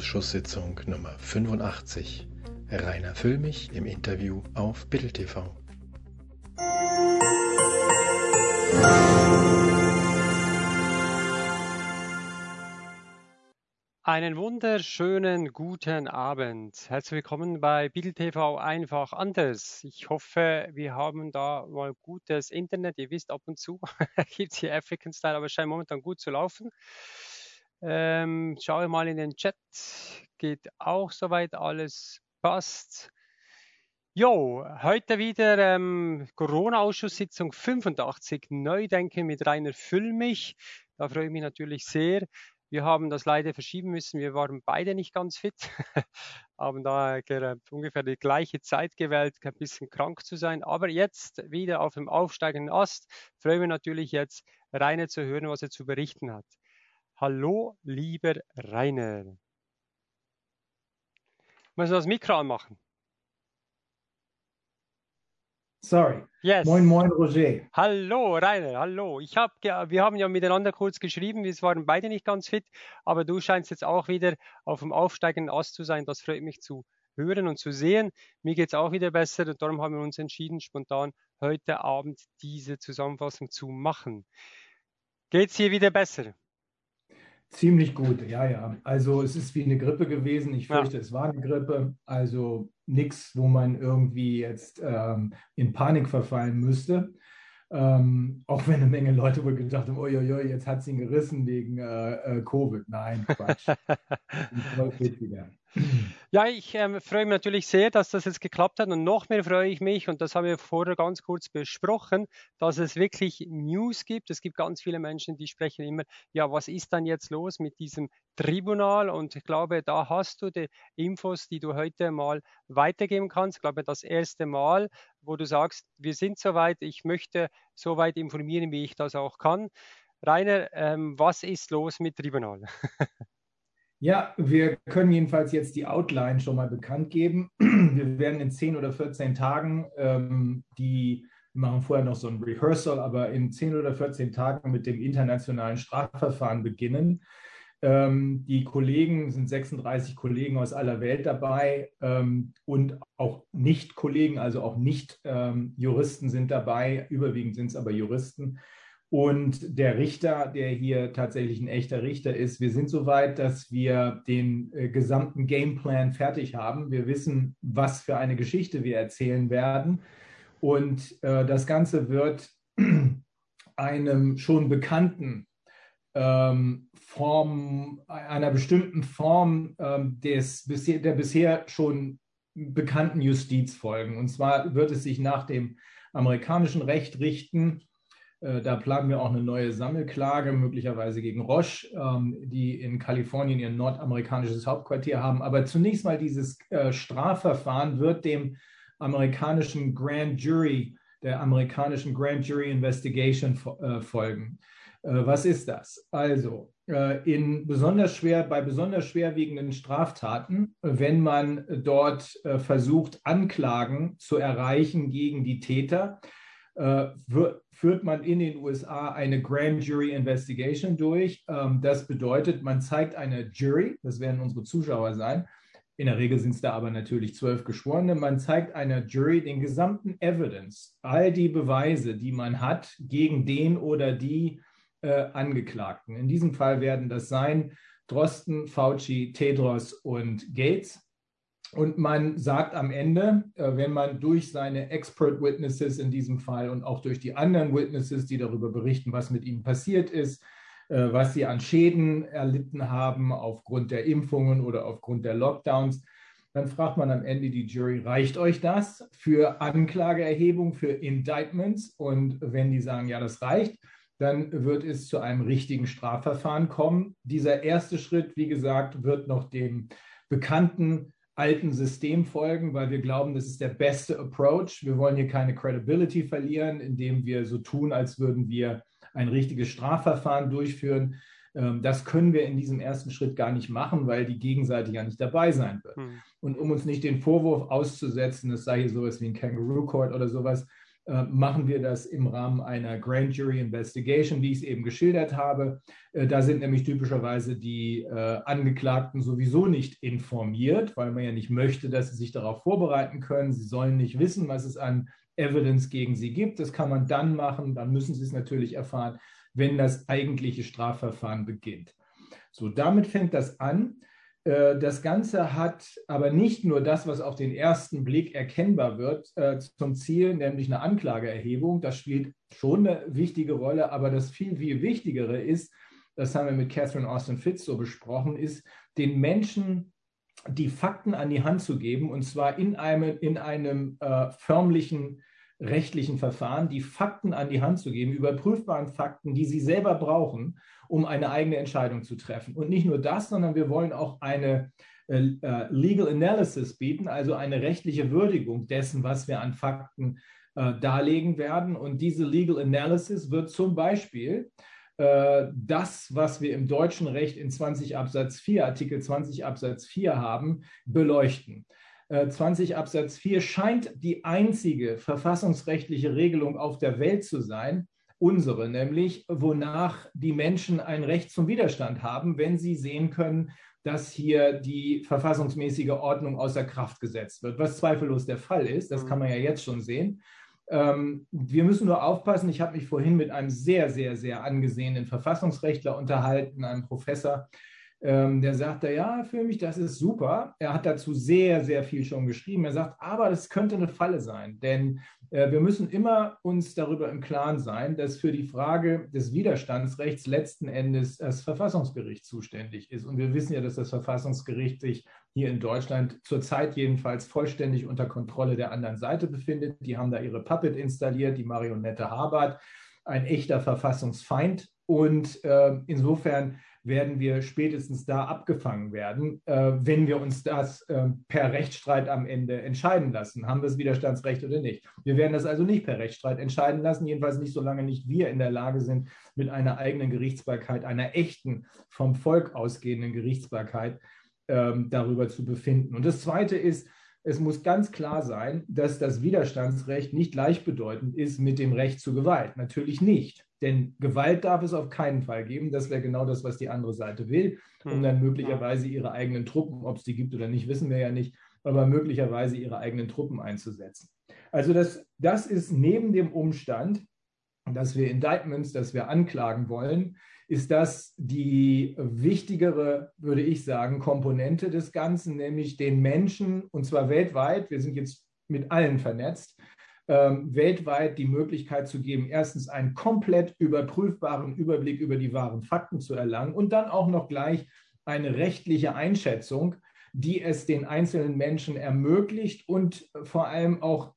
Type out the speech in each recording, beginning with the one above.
Grundausschusssitzung Nummer 85. Rainer Füllmich im Interview auf Bild TV. Einen wunderschönen guten Abend. Herzlich willkommen bei Bild TV einfach anders. Ich hoffe, wir haben da mal gutes Internet. Ihr wisst, ab und zu gibt es hier African Style, aber es scheint momentan gut zu laufen. Schaue mal in den Chat. Geht auch soweit, alles passt. Jo, heute wieder Corona-Ausschusssitzung 85, Neudenken mit Rainer Füllmich. Da freue ich mich natürlich sehr. Wir haben das leider verschieben müssen. Wir waren beide nicht ganz fit, haben da ungefähr die gleiche Zeit gewählt, ein bisschen krank zu sein. Aber jetzt wieder auf dem aufsteigenden Ast. Freue mich natürlich jetzt, Rainer zu hören, was er zu berichten hat. Hallo, lieber Rainer. Muss ich das Mikro anmachen? Sorry. Yes. Moin, moin, Roger. Hallo, Rainer, hallo. Wir haben ja miteinander kurz geschrieben, wir waren beide nicht ganz fit, aber du scheinst jetzt auch wieder auf dem aufsteigenden Ast zu sein. Das freut mich zu hören und zu sehen. Mir geht es auch wieder besser und darum haben wir uns entschieden, spontan heute Abend diese Zusammenfassung zu machen. Geht es hier wieder besser? Ziemlich gut, ja. Also es ist wie eine Grippe gewesen. Ich fürchte, es war eine Grippe. Also nichts, wo man irgendwie jetzt in Panik verfallen müsste. Auch wenn eine Menge Leute wohl gedacht haben, uiuiui, jetzt hat sie ihn gerissen wegen Covid. Nein, Quatsch. Ja, ich freue mich natürlich sehr, dass das jetzt geklappt hat und noch mehr freue ich mich, und das haben wir vorher ganz kurz besprochen, dass es wirklich News gibt. Es gibt ganz viele Menschen, die sprechen immer, ja, was ist dann jetzt los mit diesem Tribunal? Und ich glaube, da hast du die Infos, die du heute mal weitergeben kannst. Ich glaube, das erste Mal, wo du sagst, wir sind soweit, ich möchte so weit informieren, wie ich das auch kann. Rainer, was ist los mit Tribunal? Ja, wir können jedenfalls jetzt die Outline schon mal bekannt geben. Wir werden in 10 oder 14 Tagen, wir machen vorher noch so ein Rehearsal, aber in 10 oder 14 Tagen mit dem internationalen Strafverfahren beginnen. Die Kollegen sind 36 Kollegen aus aller Welt dabei und auch Nicht-Kollegen, also auch Nicht-Juristen sind dabei. Überwiegend sind es aber Juristen. Und der Richter, der hier tatsächlich ein echter Richter ist, wir sind so weit, dass wir den gesamten Gameplan fertig haben. Wir wissen, was für eine Geschichte wir erzählen werden. Und das Ganze wird einem schon bekannten einer bestimmten Form der bisher schon bekannten Justiz folgen. Und zwar wird es sich nach dem amerikanischen Recht richten. Da planen wir auch eine neue Sammelklage, möglicherweise gegen Roche, die in Kalifornien ihr nordamerikanisches Hauptquartier haben. Aber zunächst mal dieses Strafverfahren wird dem amerikanischen Grand Jury, der amerikanischen Grand Jury Investigation folgen. Was ist das? Also, bei besonders schwerwiegenden Straftaten, wenn man dort versucht, Anklagen zu erreichen gegen die Täter, führt man in den USA eine Grand Jury Investigation durch. Das bedeutet, man zeigt einer Jury, das werden unsere Zuschauer sein, in der Regel sind es da aber natürlich 12 Geschworene, man zeigt einer Jury den gesamten Evidence, all die Beweise, die man hat gegen den oder die Angeklagten. In diesem Fall werden das sein Drosten, Fauci, Tedros und Gates. Und man sagt am Ende, wenn man durch seine Expert Witnesses in diesem Fall und auch durch die anderen Witnesses, die darüber berichten, was mit ihnen passiert ist, was sie an Schäden erlitten haben aufgrund der Impfungen oder aufgrund der Lockdowns, dann fragt man am Ende die Jury, reicht euch das für Anklageerhebung, für Indictments? Und wenn die sagen, ja, das reicht, dann wird es zu einem richtigen Strafverfahren kommen. Dieser erste Schritt, wie gesagt, wird noch dem bekannten alten System folgen, weil wir glauben, das ist der beste Approach. Wir wollen hier keine Credibility verlieren, indem wir so tun, als würden wir ein richtiges Strafverfahren durchführen. Das können wir in diesem ersten Schritt gar nicht machen, weil die Gegenseite ja nicht dabei sein wird. Und um uns nicht den Vorwurf auszusetzen, es sei hier sowas wie ein Kangaroo Court oder sowas, machen wir das im Rahmen einer Grand Jury Investigation, wie ich es eben geschildert habe. Da sind nämlich typischerweise die Angeklagten sowieso nicht informiert, weil man ja nicht möchte, dass sie sich darauf vorbereiten können. Sie sollen nicht wissen, was es an Evidence gegen sie gibt. Das kann man dann machen, dann müssen sie es natürlich erfahren, wenn das eigentliche Strafverfahren beginnt. So, damit fängt das an. Das Ganze hat aber nicht nur das, was auf den ersten Blick erkennbar wird, zum Ziel, nämlich eine Anklageerhebung. Das spielt schon eine wichtige Rolle, aber das viel, viel Wichtigere ist, das haben wir mit Catherine Austin Fitts so besprochen, ist, den Menschen die Fakten an die Hand zu geben, und zwar in einem förmlichen rechtlichen Verfahren, die Fakten an die Hand zu geben, überprüfbaren Fakten, die sie selber brauchen, um eine eigene Entscheidung zu treffen. Und nicht nur das, sondern wir wollen auch eine Legal Analysis bieten, also eine rechtliche Würdigung dessen, was wir an Fakten darlegen werden. Und diese Legal Analysis wird zum Beispiel das, was wir im deutschen Recht in 20 Absatz 4, Artikel 20 Absatz 4 haben, beleuchten. 20 Absatz 4 scheint die einzige verfassungsrechtliche Regelung auf der Welt zu sein, unsere nämlich, wonach die Menschen ein Recht zum Widerstand haben, wenn sie sehen können, dass hier die verfassungsmäßige Ordnung außer Kraft gesetzt wird, was zweifellos der Fall ist. Das kann man ja jetzt schon sehen. Wir müssen nur aufpassen. Ich habe mich vorhin mit einem sehr, sehr, sehr angesehenen Verfassungsrechtler unterhalten, einem Professor, der sagte, ja, für mich, das ist super. Er hat dazu sehr, sehr viel schon geschrieben. Er sagt, aber das könnte eine Falle sein, denn wir müssen immer uns darüber im Klaren sein, dass für die Frage des Widerstandsrechts letzten Endes das Verfassungsgericht zuständig ist. Und wir wissen ja, dass das Verfassungsgericht sich hier in Deutschland zurzeit jedenfalls vollständig unter Kontrolle der anderen Seite befindet. Die haben da ihre Puppet installiert, die Marionette Habart, ein echter Verfassungsfeind. Und insofern werden wir spätestens da abgefangen werden, wenn wir uns das per Rechtsstreit am Ende entscheiden lassen. Haben wir das Widerstandsrecht oder nicht? Wir werden das also nicht per Rechtsstreit entscheiden lassen, jedenfalls nicht, solange nicht wir in der Lage sind, mit einer eigenen Gerichtsbarkeit, einer echten, vom Volk ausgehenden Gerichtsbarkeit darüber zu befinden. Und das Zweite ist, es muss ganz klar sein, dass das Widerstandsrecht nicht gleichbedeutend ist mit dem Recht zur Gewalt. Natürlich nicht. Denn Gewalt darf es auf keinen Fall geben. Das wäre genau das, was die andere Seite will, um dann möglicherweise ihre eigenen Truppen, ob es die gibt oder nicht, wissen wir ja nicht, aber möglicherweise ihre eigenen Truppen einzusetzen. Also das ist neben dem Umstand, dass wir Indictments, dass wir anklagen wollen, ist das die wichtigere, würde ich sagen, Komponente des Ganzen, nämlich den Menschen, und zwar weltweit, wir sind jetzt mit allen vernetzt, weltweit die Möglichkeit zu geben, erstens einen komplett überprüfbaren Überblick über die wahren Fakten zu erlangen und dann auch noch gleich eine rechtliche Einschätzung, die es den einzelnen Menschen ermöglicht und vor allem auch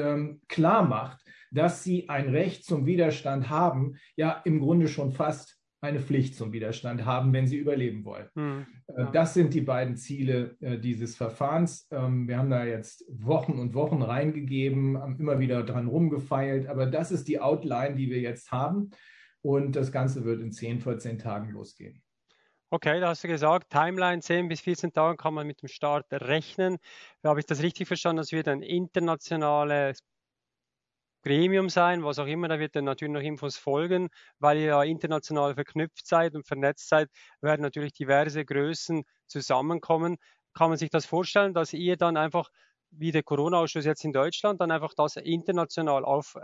klar macht, dass sie ein Recht zum Widerstand haben, ja im Grunde schon fast eine Pflicht zum Widerstand haben, wenn sie überleben wollen. Das sind die beiden Ziele dieses Verfahrens. Wir haben da jetzt Wochen und Wochen reingegeben, haben immer wieder dran rumgefeilt, aber das ist die Outline, die wir jetzt haben, und das Ganze wird in 10, 14 Tagen losgehen. Okay, da hast du gesagt, Timeline 10 bis 14 Tage kann man mit dem Start rechnen. Habe ich das richtig verstanden, dass wir ein internationales Gremium sein, was auch immer, da wird dann natürlich noch Infos folgen, weil ihr ja international verknüpft seid und vernetzt seid, werden natürlich diverse Größen zusammenkommen. Kann man sich das vorstellen, dass ihr dann einfach, wie der Corona-Ausschuss jetzt in Deutschland, dann einfach das international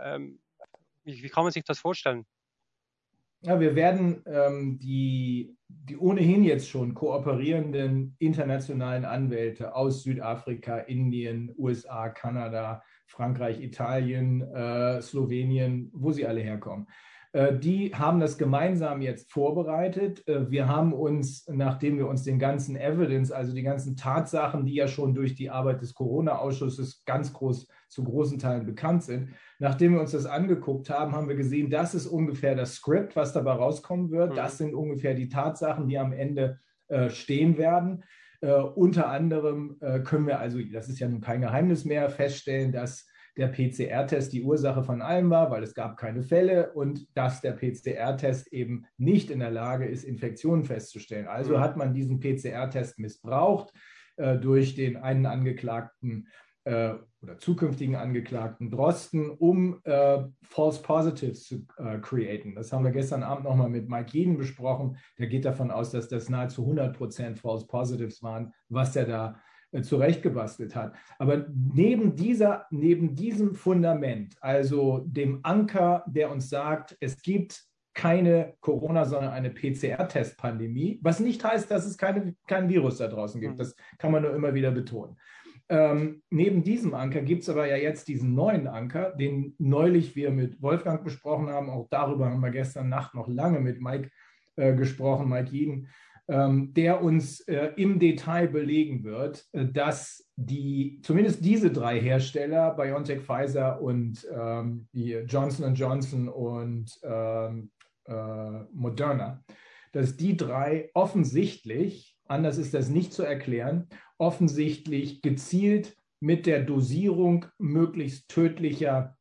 wie kann man sich das vorstellen? Ja, wir werden die ohnehin jetzt schon kooperierenden internationalen Anwälte aus Südafrika, Indien, USA, Kanada, Frankreich, Italien, Slowenien, wo sie alle herkommen. Die haben das gemeinsam jetzt vorbereitet. Wir haben uns, nachdem wir uns den ganzen Evidence, also die ganzen Tatsachen, die ja schon durch die Arbeit des Corona-Ausschusses zu großen Teilen bekannt sind, nachdem wir uns das angeguckt haben, haben wir gesehen, das ist ungefähr das Skript, was dabei rauskommen wird. Das sind ungefähr die Tatsachen, die am Ende stehen werden. Unter anderem können wir also, das ist ja nun kein Geheimnis mehr, feststellen, dass der PCR-Test die Ursache von allem war, weil es gab keine Fälle, und dass der PCR-Test eben nicht in der Lage ist, Infektionen festzustellen. Also hat man diesen PCR-Test missbraucht durch den einen Angeklagten, oder zukünftigen Angeklagten Drosten, um False Positives zu createn. Das haben wir gestern Abend nochmal mit Mike Jeden besprochen. Der geht davon aus, dass das nahezu 100% False Positives waren, was er da zurechtgebastelt hat. Aber neben diesem Fundament, also dem Anker, der uns sagt, es gibt keine Corona, sondern eine PCR-Test-Pandemie, was nicht heißt, dass es kein Virus da draußen gibt. Das kann man nur immer wieder betonen. Neben diesem Anker gibt es aber ja jetzt diesen neuen Anker, den neulich wir mit Wolfgang besprochen haben. Auch darüber haben wir gestern Nacht noch lange mit Mike gesprochen, Mike Jeden, der uns im Detail belegen wird, dass zumindest diese drei Hersteller, BioNTech, Pfizer und die Johnson & Johnson und Moderna, dass die drei offensichtlich, anders ist das nicht zu erklären, offensichtlich gezielt mit der Dosierung möglichst tödlicher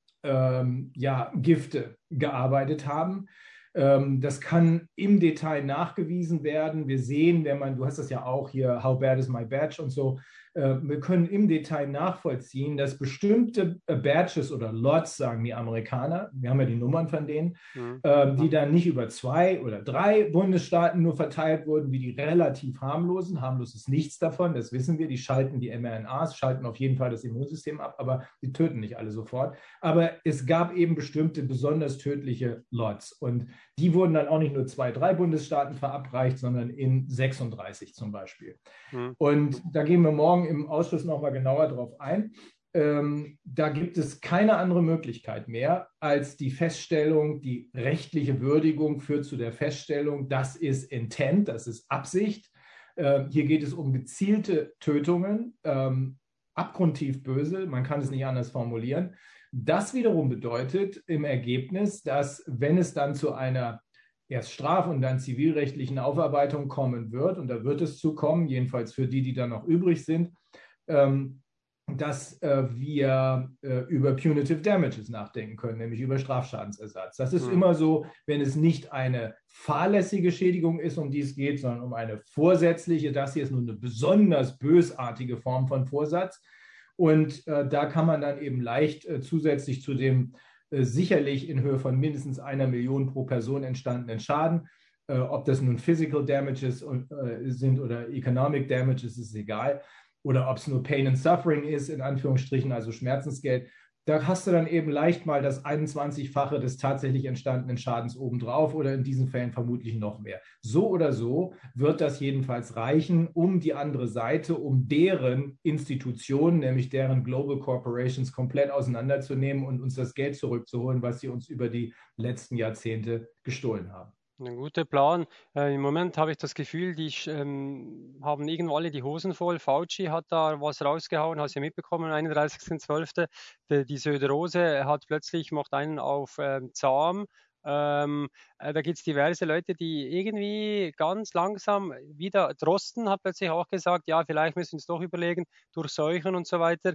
Gifte gearbeitet haben. Das kann im Detail nachgewiesen werden. Wir sehen, du hast das ja auch hier, How Bad is My Batch und so, wir können im Detail nachvollziehen, dass bestimmte Batches oder Lots, sagen die Amerikaner, wir haben ja die Nummern von denen, die dann nicht über 2 oder 3 Bundesstaaten nur verteilt wurden, wie die relativ harmlosen. Harmlos ist nichts davon, das wissen wir. Die schalten die mRNAs, schalten auf jeden Fall das Immunsystem ab, aber die töten nicht alle sofort. Aber es gab eben bestimmte besonders tödliche Lots und die wurden dann auch nicht nur 2, 3 Bundesstaaten verabreicht, sondern in 36 zum Beispiel. Und da gehen wir morgen im Ausschuss nochmal genauer drauf ein. Da gibt es keine andere Möglichkeit mehr als die Feststellung, die rechtliche Würdigung führt zu der Feststellung, das ist Intent, das ist Absicht. Hier geht es um gezielte Tötungen, abgrundtief böse, man kann es nicht anders formulieren. Das wiederum bedeutet im Ergebnis, dass wenn es dann zu einer erst straf- und dann zivilrechtlichen Aufarbeitung kommen wird, und da wird es zu kommen, jedenfalls für die dann noch übrig sind, dass wir über Punitive Damages nachdenken können, nämlich über Strafschadensersatz. Das ist immer so, wenn es nicht eine fahrlässige Schädigung ist, um die es geht, sondern um eine vorsätzliche. Das hier ist nur eine besonders bösartige Form von Vorsatz. Und da kann man dann eben leicht zusätzlich zu dem sicherlich in Höhe von mindestens 1 Million pro Person entstandenen Schaden, ob das nun Physical Damages sind oder Economic Damages, ist egal, oder ob es nur Pain and Suffering ist, in Anführungsstrichen, also Schmerzensgeld, da hast du dann eben leicht mal das 21-fache des tatsächlich entstandenen Schadens obendrauf oder in diesen Fällen vermutlich noch mehr. So oder so wird das jedenfalls reichen, um die andere Seite, um deren Institutionen, nämlich deren Global Corporations, komplett auseinanderzunehmen und uns das Geld zurückzuholen, was sie uns über die letzten Jahrzehnte gestohlen haben. Ein guter Plan. Im Moment habe ich das Gefühl, die haben irgendwo alle die Hosen voll. Fauci hat da was rausgehauen, hast du ja mitbekommen, am 31.12. Die Söderose macht einen auf zahm. Da gibt es diverse Leute, die irgendwie ganz langsam wieder, Drosten hat plötzlich auch gesagt, ja, vielleicht müssen wir uns doch überlegen, durchseuchen und so weiter.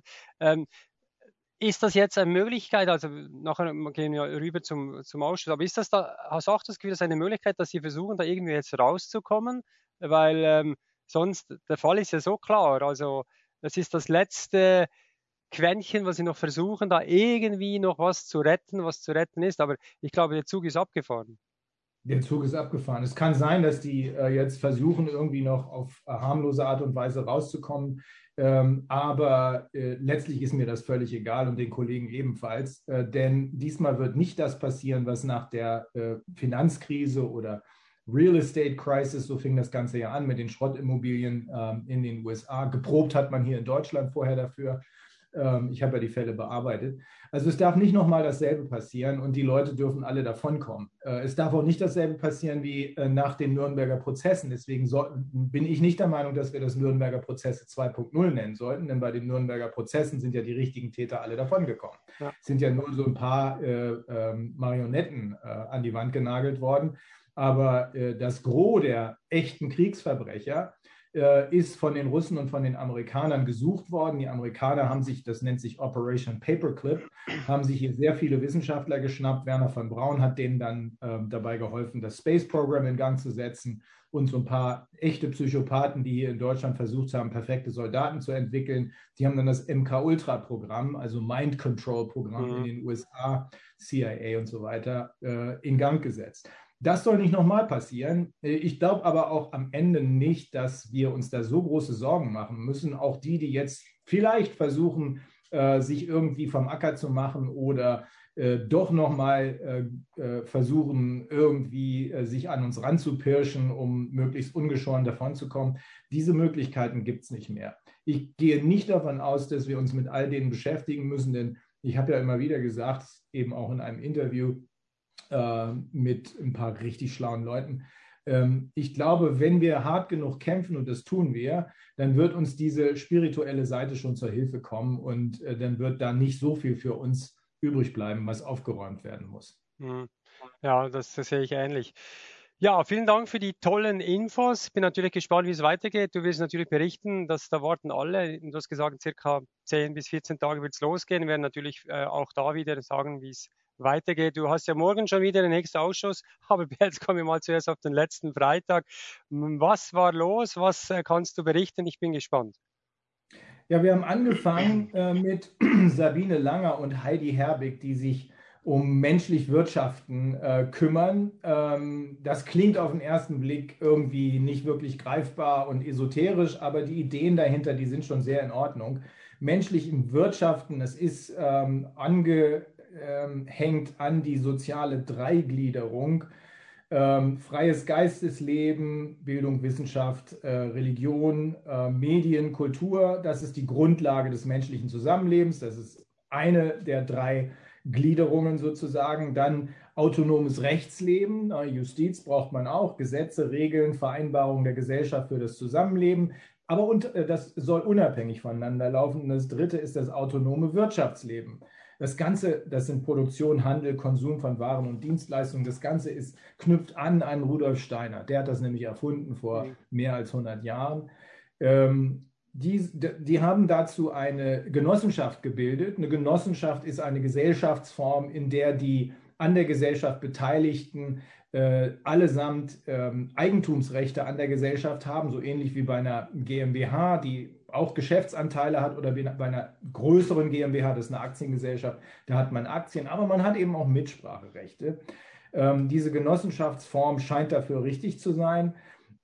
Ist das jetzt eine Möglichkeit, also nachher gehen wir rüber zum Ausschuss, aber ist das da, hast du auch das Gefühl, das ist eine Möglichkeit, dass Sie versuchen, da irgendwie jetzt rauszukommen? Weil sonst, der Fall ist ja so klar, also das ist das letzte Quäntchen, was Sie noch versuchen, da irgendwie noch was zu retten ist, aber ich glaube, der Zug ist abgefahren. Der Zug ist abgefahren. Es kann sein, dass die jetzt versuchen, irgendwie noch auf harmlose Art und Weise rauszukommen. Aber letztlich ist mir das völlig egal und den Kollegen ebenfalls. Denn diesmal wird nicht das passieren, was nach der Finanzkrise oder Real Estate Crisis, so fing das Ganze ja an mit den Schrottimmobilien in den USA. Geprobt hat man hier in Deutschland vorher dafür. Ich habe ja die Fälle bearbeitet. Also es darf nicht nochmal dasselbe passieren und die Leute dürfen alle davonkommen. Es darf auch nicht dasselbe passieren wie nach den Nürnberger Prozessen. Deswegen bin ich nicht der Meinung, dass wir das Nürnberger Prozesse 2.0 nennen sollten, denn bei den Nürnberger Prozessen sind ja die richtigen Täter alle davongekommen. Ja. Es sind ja nur so ein paar Marionetten an die Wand genagelt worden. Aber das Gros der echten Kriegsverbrecher ist von den Russen und von den Amerikanern gesucht worden. Die Amerikaner haben sich, das nennt sich Operation Paperclip, haben sich hier sehr viele Wissenschaftler geschnappt. Werner von Braun hat denen dann dabei geholfen, das Space Program in Gang zu setzen und so ein paar echte Psychopathen, die hier in Deutschland versucht haben, perfekte Soldaten zu entwickeln. Die haben dann das MK-Ultra-Programm, also Mind Control-Programm in den USA, CIA und so weiter, in Gang gesetzt. Das soll nicht nochmal passieren. Ich glaube aber auch am Ende nicht, dass wir uns da so große Sorgen machen müssen. Auch die jetzt vielleicht versuchen, sich irgendwie vom Acker zu machen oder doch nochmal versuchen, irgendwie sich an uns ranzupirschen, um möglichst ungeschoren davonzukommen. Diese Möglichkeiten gibt es nicht mehr. Ich gehe nicht davon aus, dass wir uns mit all denen beschäftigen müssen, denn ich habe ja immer wieder gesagt, eben auch in einem Interview mit ein paar richtig schlauen Leuten, ich glaube, wenn wir hart genug kämpfen, und das tun wir, dann wird uns diese spirituelle Seite schon zur Hilfe kommen und dann wird da nicht so viel für uns übrig bleiben, was aufgeräumt werden muss. Ja, das sehe ich ähnlich. Ja, vielen Dank für die tollen Infos. Bin natürlich gespannt, wie es weitergeht. Du wirst natürlich berichten, dass da warten alle. Du hast gesagt, in circa 10 bis 14 Tagen wird es losgehen. Wir werden natürlich auch da wieder sagen, wie es weitergeht. Du hast ja morgen schon wieder den nächsten Ausschuss, aber jetzt kommen wir mal zuerst auf den letzten Freitag. Was war los? Was kannst du berichten? Ich bin gespannt. Ja, wir haben angefangen mit Sabine Langer und Heidi Herbig, die sich um menschlich Wirtschaften kümmern. Das klingt auf den ersten Blick irgendwie nicht wirklich greifbar und esoterisch, aber die Ideen dahinter, die sind schon sehr in Ordnung. Menschlich im Wirtschaften, das ist hängt an die soziale Dreigliederung. Freies Geistesleben, Bildung, Wissenschaft, Religion, Medien, Kultur, das ist die Grundlage des menschlichen Zusammenlebens. Das ist eine der drei Gliederungen sozusagen. Dann autonomes Rechtsleben, Justiz braucht man auch, Gesetze, Regeln, Vereinbarungen der Gesellschaft für das Zusammenleben. Aber das soll unabhängig voneinander laufen. Und das dritte ist das autonome Wirtschaftsleben. Das Ganze, das sind Produktion, Handel, Konsum von Waren und Dienstleistungen. Das Ganze knüpft an Rudolf Steiner. Der hat das nämlich erfunden vor mehr als 100 Jahren. Die haben dazu eine Genossenschaft gebildet. Eine Genossenschaft ist eine Gesellschaftsform, in der die an der Gesellschaft Beteiligten allesamt Eigentumsrechte an der Gesellschaft haben, so ähnlich wie bei einer GmbH, die auch Geschäftsanteile hat, oder bei einer größeren GmbH, das ist eine Aktiengesellschaft, da hat man Aktien, aber man hat eben auch Mitspracherechte. Diese Genossenschaftsform scheint dafür richtig zu sein.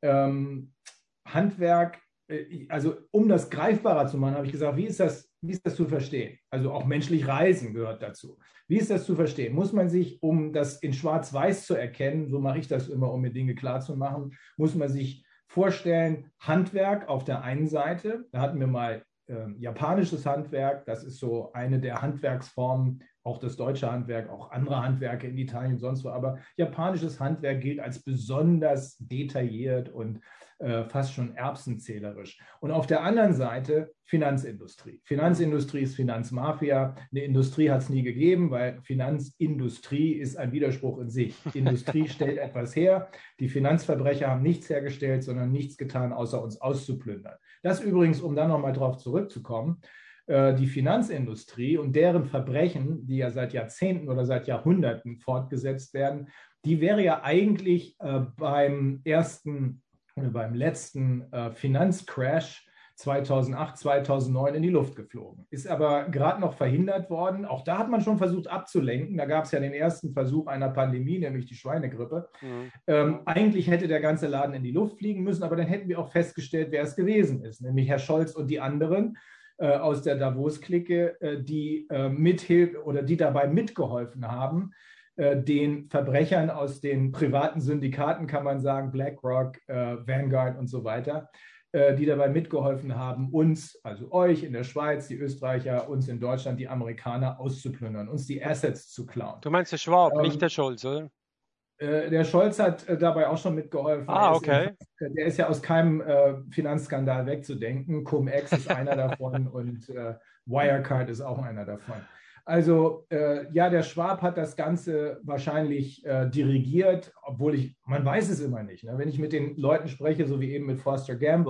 Handwerk, also um das greifbarer zu machen, habe ich gesagt, wie ist das zu verstehen? Also auch menschlich Reisen gehört dazu. Wie ist das zu verstehen? Muss man sich, um das in Schwarz-Weiß zu erkennen, so mache ich das immer, um mir Dinge klarzumachen, muss man sich vorstellen, Handwerk auf der einen Seite, da hatten wir mal japanisches Handwerk, das ist so eine der Handwerksformen, auch das deutsche Handwerk, auch andere Handwerke in Italien, sonst wo, aber japanisches Handwerk gilt als besonders detailliert und fast schon erbsenzählerisch. Und auf der anderen Seite Finanzindustrie. Finanzindustrie ist Finanzmafia. Eine Industrie hat es nie gegeben, weil Finanzindustrie ist ein Widerspruch in sich. Industrie stellt etwas her. Die Finanzverbrecher haben nichts hergestellt, sondern nichts getan, außer uns auszuplündern. Das übrigens, um dann nochmal drauf zurückzukommen, die Finanzindustrie und deren Verbrechen, die ja seit Jahrzehnten oder seit Jahrhunderten fortgesetzt werden, die wäre ja eigentlich beim letzten Finanzcrash 2008, 2009 in die Luft geflogen. Ist aber gerade noch verhindert worden. Auch da hat man schon versucht abzulenken. Da gab es ja den ersten Versuch einer Pandemie, nämlich die Schweinegrippe. Eigentlich hätte der ganze Laden in die Luft fliegen müssen, aber dann hätten wir auch festgestellt, wer es gewesen ist, nämlich Herr Scholz und die anderen aus der Davos-Clique, die mithilfe oder die dabei mitgeholfen haben, den Verbrechern aus den privaten Syndikaten, kann man sagen, BlackRock, Vanguard und so weiter, die dabei mitgeholfen haben, uns, also euch in der Schweiz, die Österreicher, uns in Deutschland, die Amerikaner auszuplündern, uns die Assets zu klauen. Du meinst der Schwab, nicht der Scholz, oder? Der Scholz hat dabei auch schon mitgeholfen. Okay. Der ist ja aus keinem Finanzskandal wegzudenken. Cum-Ex ist einer davon und Wirecard ist auch einer davon. Also ja, der Schwab hat das Ganze wahrscheinlich dirigiert, obwohl man weiß es immer nicht. Ne? Wenn ich mit den Leuten spreche, so wie eben mit Foster Gamble,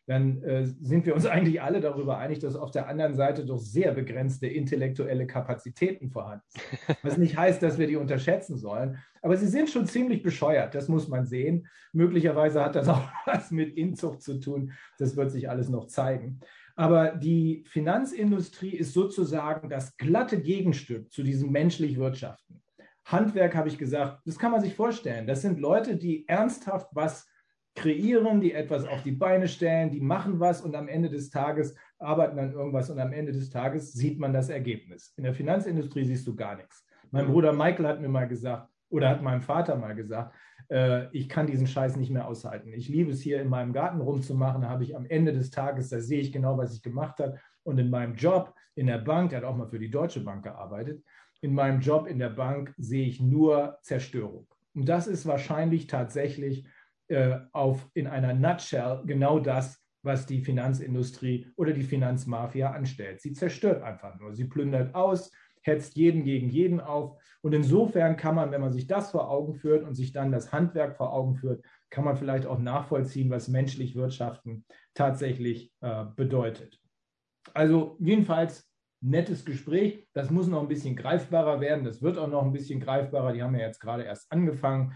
dann sind wir uns eigentlich alle darüber einig, dass auf der anderen Seite doch sehr begrenzte intellektuelle Kapazitäten vorhanden sind. Was nicht heißt, dass wir die unterschätzen sollen, aber sie sind schon ziemlich bescheuert, das muss man sehen. Möglicherweise hat das auch was mit Inzucht zu tun, das wird sich alles noch zeigen. Aber die Finanzindustrie ist sozusagen das glatte Gegenstück zu diesem menschlich Wirtschaften. Handwerk, habe ich gesagt, das kann man sich vorstellen. Das sind Leute, die ernsthaft was kreieren, die etwas auf die Beine stellen, die machen was und am Ende des Tages arbeiten an irgendwas und am Ende des Tages sieht man das Ergebnis. In der Finanzindustrie siehst du gar nichts. Mein Bruder Michael hat mir mal gesagt, oder hat meinem Vater mal gesagt, ich kann diesen Scheiß nicht mehr aushalten. Ich liebe es hier in meinem Garten rumzumachen, da habe ich am Ende des Tages, da sehe ich genau, was ich gemacht habe. Und in meinem Job in der Bank, er hat auch mal für die Deutsche Bank gearbeitet, in meinem Job in der Bank sehe ich nur Zerstörung. Und das ist wahrscheinlich tatsächlich in einer Nutshell genau das, was die Finanzindustrie oder die Finanzmafia anstellt. Sie zerstört einfach nur. Sie plündert aus, hetzt jeden gegen jeden auf. Und insofern kann man, wenn man sich das vor Augen führt und sich dann das Handwerk vor Augen führt, kann man vielleicht auch nachvollziehen, was menschlich Wirtschaften tatsächlich bedeutet. Also jedenfalls nettes Gespräch. Das muss noch ein bisschen greifbarer werden. Das wird auch noch ein bisschen greifbarer. Die haben ja jetzt gerade erst angefangen.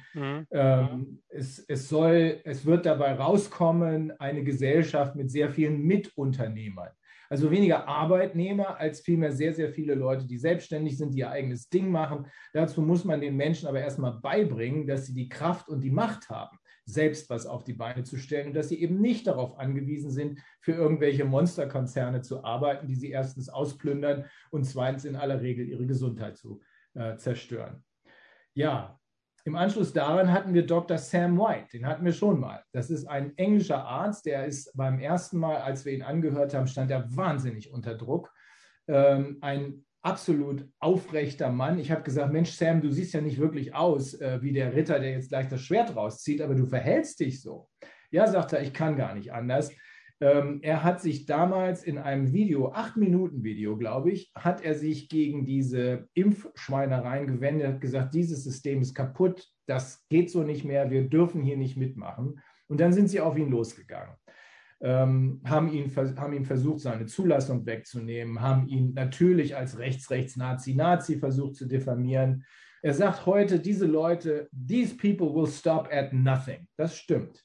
Es wird dabei rauskommen, eine Gesellschaft mit sehr vielen Mitunternehmern. Also weniger Arbeitnehmer als vielmehr sehr, sehr viele Leute, die selbstständig sind, die ihr eigenes Ding machen. Dazu muss man den Menschen aber erstmal beibringen, dass sie die Kraft und die Macht haben, selbst was auf die Beine zu stellen und dass sie eben nicht darauf angewiesen sind, für irgendwelche Monsterkonzerne zu arbeiten, die sie erstens ausplündern und zweitens in aller Regel ihre Gesundheit zu zerstören. Ja, im Anschluss daran hatten wir Dr. Sam White, den hatten wir schon mal. Das ist ein englischer Arzt, der ist beim ersten Mal, als wir ihn angehört haben, stand er wahnsinnig unter Druck. Ein absolut aufrechter Mann. Ich habe gesagt, Mensch, Sam, du siehst ja nicht wirklich aus wie der Ritter, der jetzt gleich das Schwert rauszieht, aber du verhältst dich so. Ja, sagt er, ich kann gar nicht anders. Er hat sich damals in einem Video, 8-Minuten-Video, glaube ich, hat er sich gegen diese Impfschweinereien gewendet, hat gesagt, dieses System ist kaputt, das geht so nicht mehr, wir dürfen hier nicht mitmachen. Und dann sind sie auf ihn losgegangen. Haben ihn versucht, seine Zulassung wegzunehmen, haben ihn natürlich als Nazi versucht zu diffamieren. Er sagt heute, diese Leute, these people will stop at nothing. Das stimmt.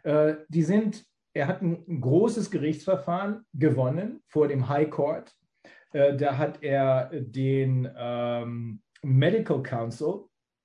Er hat ein großes Gerichtsverfahren gewonnen vor dem High Court. Da hat er den Medical Council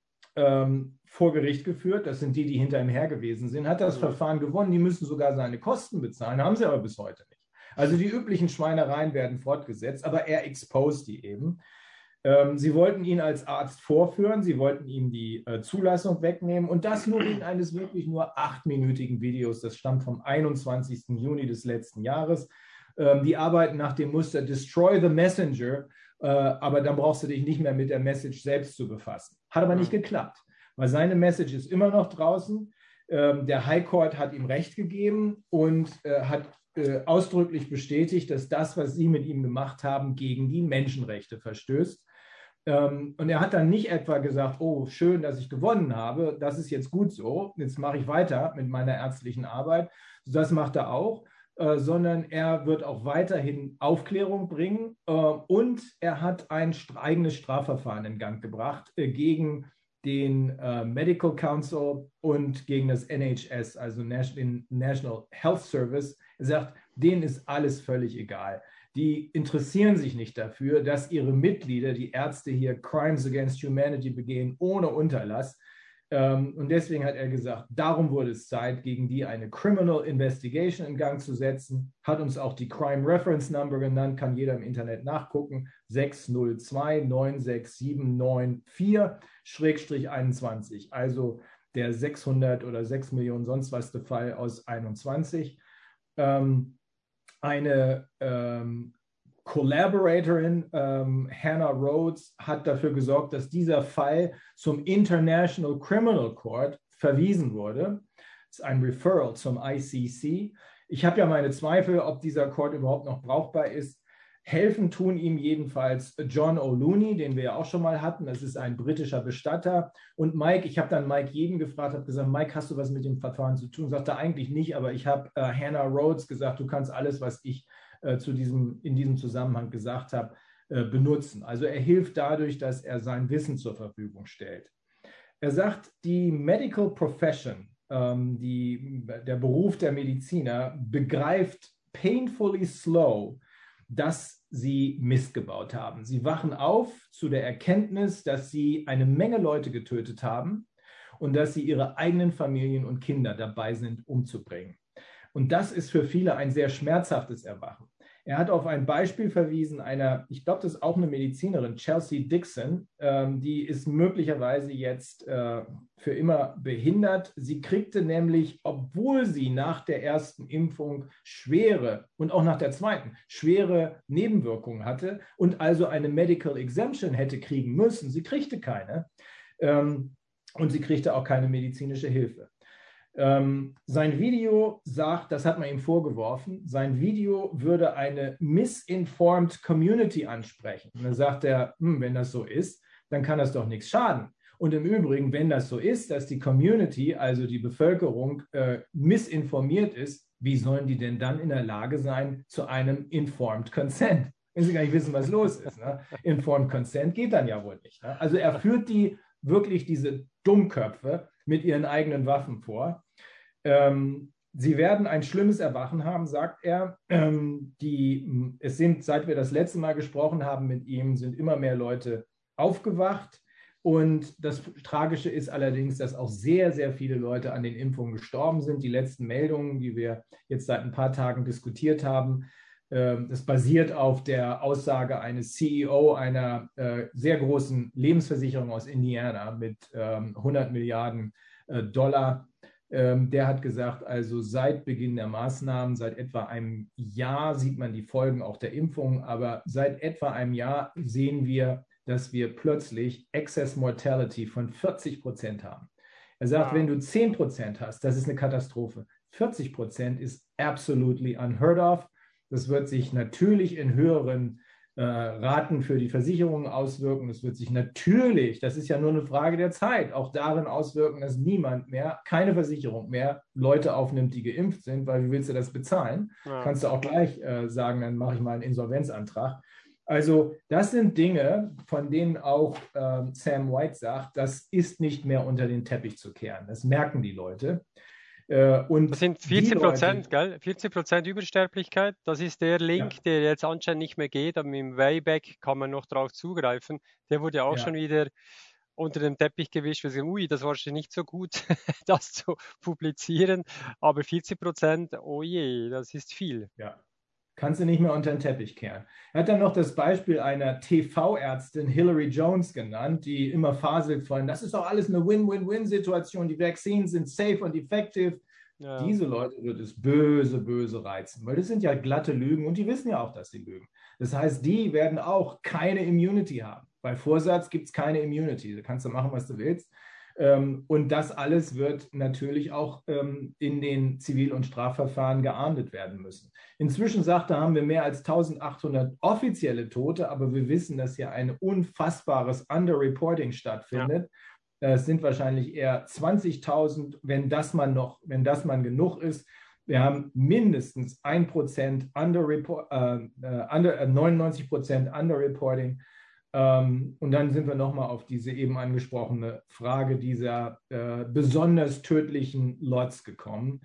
vor Gericht geführt. Das sind die hinter ihm her gewesen sind. Hat das Verfahren gewonnen. Die müssen sogar seine Kosten bezahlen. Haben sie aber bis heute nicht. Also die üblichen Schweinereien werden fortgesetzt, aber er exposed die eben. Sie wollten ihn als Arzt vorführen, sie wollten ihm die Zulassung wegnehmen und das nur wegen eines wirklich nur 8-minütigen Videos. Das stammt vom 21. Juni des letzten Jahres. Die arbeiten nach dem Muster Destroy the Messenger, aber dann brauchst du dich nicht mehr mit der Message selbst zu befassen. Hat aber nicht geklappt, weil seine Message ist immer noch draußen. Der High Court hat ihm Recht gegeben und hat ausdrücklich bestätigt, dass das, was sie mit ihm gemacht haben, gegen die Menschenrechte verstößt. Und er hat dann nicht etwa gesagt, oh, schön, dass ich gewonnen habe, das ist jetzt gut so, jetzt mache ich weiter mit meiner ärztlichen Arbeit. Das macht er auch, sondern er wird auch weiterhin Aufklärung bringen und er hat ein eigenes Strafverfahren in Gang gebracht gegen den Medical Council und gegen das NHS, also den National Health Service. Er sagt, denen ist alles völlig egal. Die interessieren sich nicht dafür, dass ihre Mitglieder, die Ärzte hier, Crimes against Humanity begehen ohne Unterlass. Und deswegen hat er gesagt, darum wurde es Zeit, gegen die eine Criminal Investigation in Gang zu setzen. Hat uns auch die Crime Reference Number genannt, kann jeder im Internet nachgucken. 602-96794-21. Also der 600 oder 6 Millionen sonst was der Fall aus 21. Eine Collaboratorin, Hannah Rhodes, hat dafür gesorgt, dass dieser Fall zum International Criminal Court verwiesen wurde. Das ist ein Referral zum ICC. Ich habe ja meine Zweifel, ob dieser Court überhaupt noch brauchbar ist. Helfen tun ihm jedenfalls John O'Looney, den wir ja auch schon mal hatten. Das ist ein britischer Bestatter. Und Mike, ich habe dann Mike jeden gefragt, habe gesagt, Mike, hast du was mit dem Verfahren zu tun? Sagte eigentlich nicht, aber ich habe Hannah Rhodes gesagt, du kannst alles, was ich in diesem Zusammenhang gesagt habe, benutzen. Also er hilft dadurch, dass er sein Wissen zur Verfügung stellt. Er sagt, die Medical Profession, der Beruf der Mediziner, begreift painfully slow, dass sie Mist gebaut haben. Sie wachen auf zu der Erkenntnis, dass sie eine Menge Leute getötet haben und dass sie ihre eigenen Familien und Kinder dabei sind, umzubringen. Und das ist für viele ein sehr schmerzhaftes Erwachen. Er hat auf ein Beispiel verwiesen, ich glaube, das ist auch eine Medizinerin, Chelsea Dixon, die ist möglicherweise jetzt für immer behindert. Sie kriegte nämlich, obwohl sie nach der ersten Impfung schwere und auch nach der zweiten schwere Nebenwirkungen hatte und also eine Medical Exemption hätte kriegen müssen, sie kriegte keine und sie kriegte auch keine medizinische Hilfe. Sein Video sagt, das hat man ihm vorgeworfen, sein Video würde eine misinformed Community ansprechen. Und dann sagt er, wenn das so ist, dann kann das doch nichts schaden. Und im Übrigen, wenn das so ist, dass die Community, also die Bevölkerung, missinformiert ist, wie sollen die denn dann in der Lage sein zu einem informed consent? Wenn sie gar nicht wissen, was los ist. Ne? Informed consent geht dann ja wohl nicht. Ne? Also er führt wirklich diese Dummköpfe mit ihren eigenen Waffen vor. Sie werden ein schlimmes Erwachen haben, sagt er. Es sind, seit wir das letzte Mal gesprochen haben mit ihm, sind immer mehr Leute aufgewacht. Und das Tragische ist allerdings, dass auch sehr, sehr viele Leute an den Impfungen gestorben sind. Die letzten Meldungen, die wir jetzt seit ein paar Tagen diskutiert haben, das basiert auf der Aussage eines CEO einer sehr großen Lebensversicherung aus Indiana mit 100 Milliarden Dollar. Der hat gesagt, also seit Beginn der Maßnahmen, seit etwa einem Jahr sieht man die Folgen auch der Impfung, aber seit etwa einem Jahr sehen wir, dass wir plötzlich Excess Mortality von 40% haben. Er sagt, wenn du 10% hast, das ist eine Katastrophe. 40% ist absolutely unheard of. Das wird sich natürlich in höheren Raten für die Versicherungen auswirken. Das wird sich natürlich, das ist ja nur eine Frage der Zeit, auch darin auswirken, dass niemand mehr, keine Versicherung mehr Leute aufnimmt, die geimpft sind, weil wie willst du das bezahlen? Ja. Kannst du auch gleich sagen, dann mache ich mal einen Insolvenzantrag. Also das sind Dinge, von denen auch Sam White sagt, das ist nicht mehr unter den Teppich zu kehren. Das merken die Leute. Und das sind 14%, gell? 14% Übersterblichkeit. Das ist der Link, der jetzt anscheinend nicht mehr geht, aber im Wayback kann man noch drauf zugreifen. Der wurde auch schon wieder unter den Teppich gewischt. Wir sagen, ui, das war wahrscheinlich nicht so gut, das zu publizieren. Aber 14%, oh je, das ist viel. Ja. Kannst du nicht mehr unter den Teppich kehren. Er hat dann noch das Beispiel einer TV-Ärztin Hillary Jones genannt, die immer faselt von, das ist doch alles eine Win-Win-Win-Situation, die Vaccines sind safe und effective. Ja. Diese Leute wird es böse, böse reizen, weil das sind ja glatte Lügen und die wissen ja auch, dass sie lügen. Das heißt, die werden auch keine Immunity haben. Bei Vorsatz gibt es keine Immunity. Da kannst du machen, was du willst. Und das alles wird natürlich auch in den Zivil- und Strafverfahren geahndet werden müssen. Inzwischen, sagt er, haben wir mehr als 1800 offizielle Tote, aber wir wissen, dass hier ein unfassbares Underreporting stattfindet. Ja. Es sind wahrscheinlich eher 20.000, wenn das mal genug ist. Wir haben mindestens 1% 99% Underreporting. Und dann sind wir nochmal auf diese eben angesprochene Frage dieser besonders tödlichen Lots gekommen.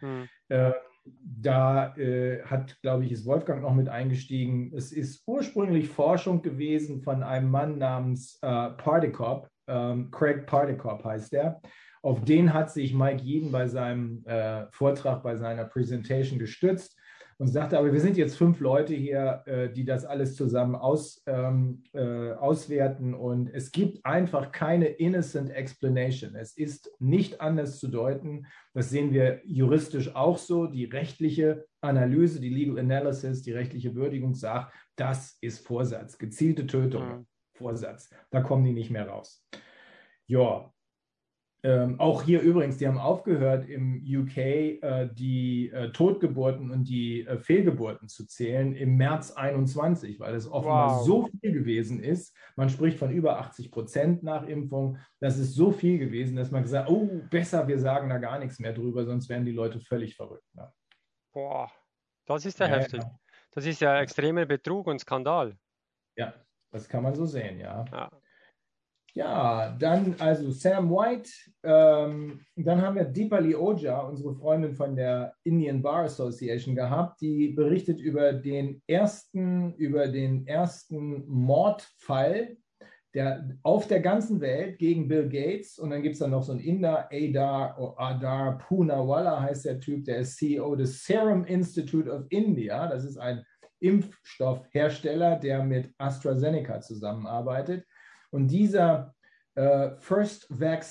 Da hat, glaube ich, ist Wolfgang noch mit eingestiegen. Es ist ursprünglich Forschung gewesen von einem Mann namens Partikop, Craig Partikop heißt er. Auf den hat sich Mike Yeadon bei seinem Vortrag, bei seiner Presentation gestützt und sagte, aber wir sind jetzt 5 Leute hier, die das alles zusammen auswerten und es gibt einfach keine innocent explanation. Es ist nicht anders zu deuten. Das sehen wir juristisch auch so. Die rechtliche Analyse, die Legal Analysis, die rechtliche Würdigung sagt, das ist Vorsatz, gezielte Tötung, Vorsatz. Da kommen die nicht mehr raus. Ja. Auch hier übrigens, die haben aufgehört im UK die Totgeburten und die Fehlgeburten zu zählen im März 21, weil es offenbar Wow. so viel gewesen ist. Man spricht von über 80% nach Impfung. Das ist so viel gewesen, dass man gesagt hat, oh, besser, wir sagen da gar nichts mehr drüber, sonst werden die Leute völlig verrückt. Ne? Boah, das ist ja Ja, heftig. ja, Das ist ja ja, extremer Betrug und Skandal. ja, das kann man so sehen, ja. Ja. Ja, dann also Sam White, dann haben wir Deepali Ojha, unsere Freundin von der Indian Bar Association gehabt, die berichtet über den ersten Mordfall auf der ganzen Welt gegen Bill Gates. Und dann gibt es dann noch so einen Inder, Adar Poonawalla heißt der Typ, der ist CEO des Serum Institute of India. Das ist ein Impfstoffhersteller, der mit AstraZeneca zusammenarbeitet. Und dieser World's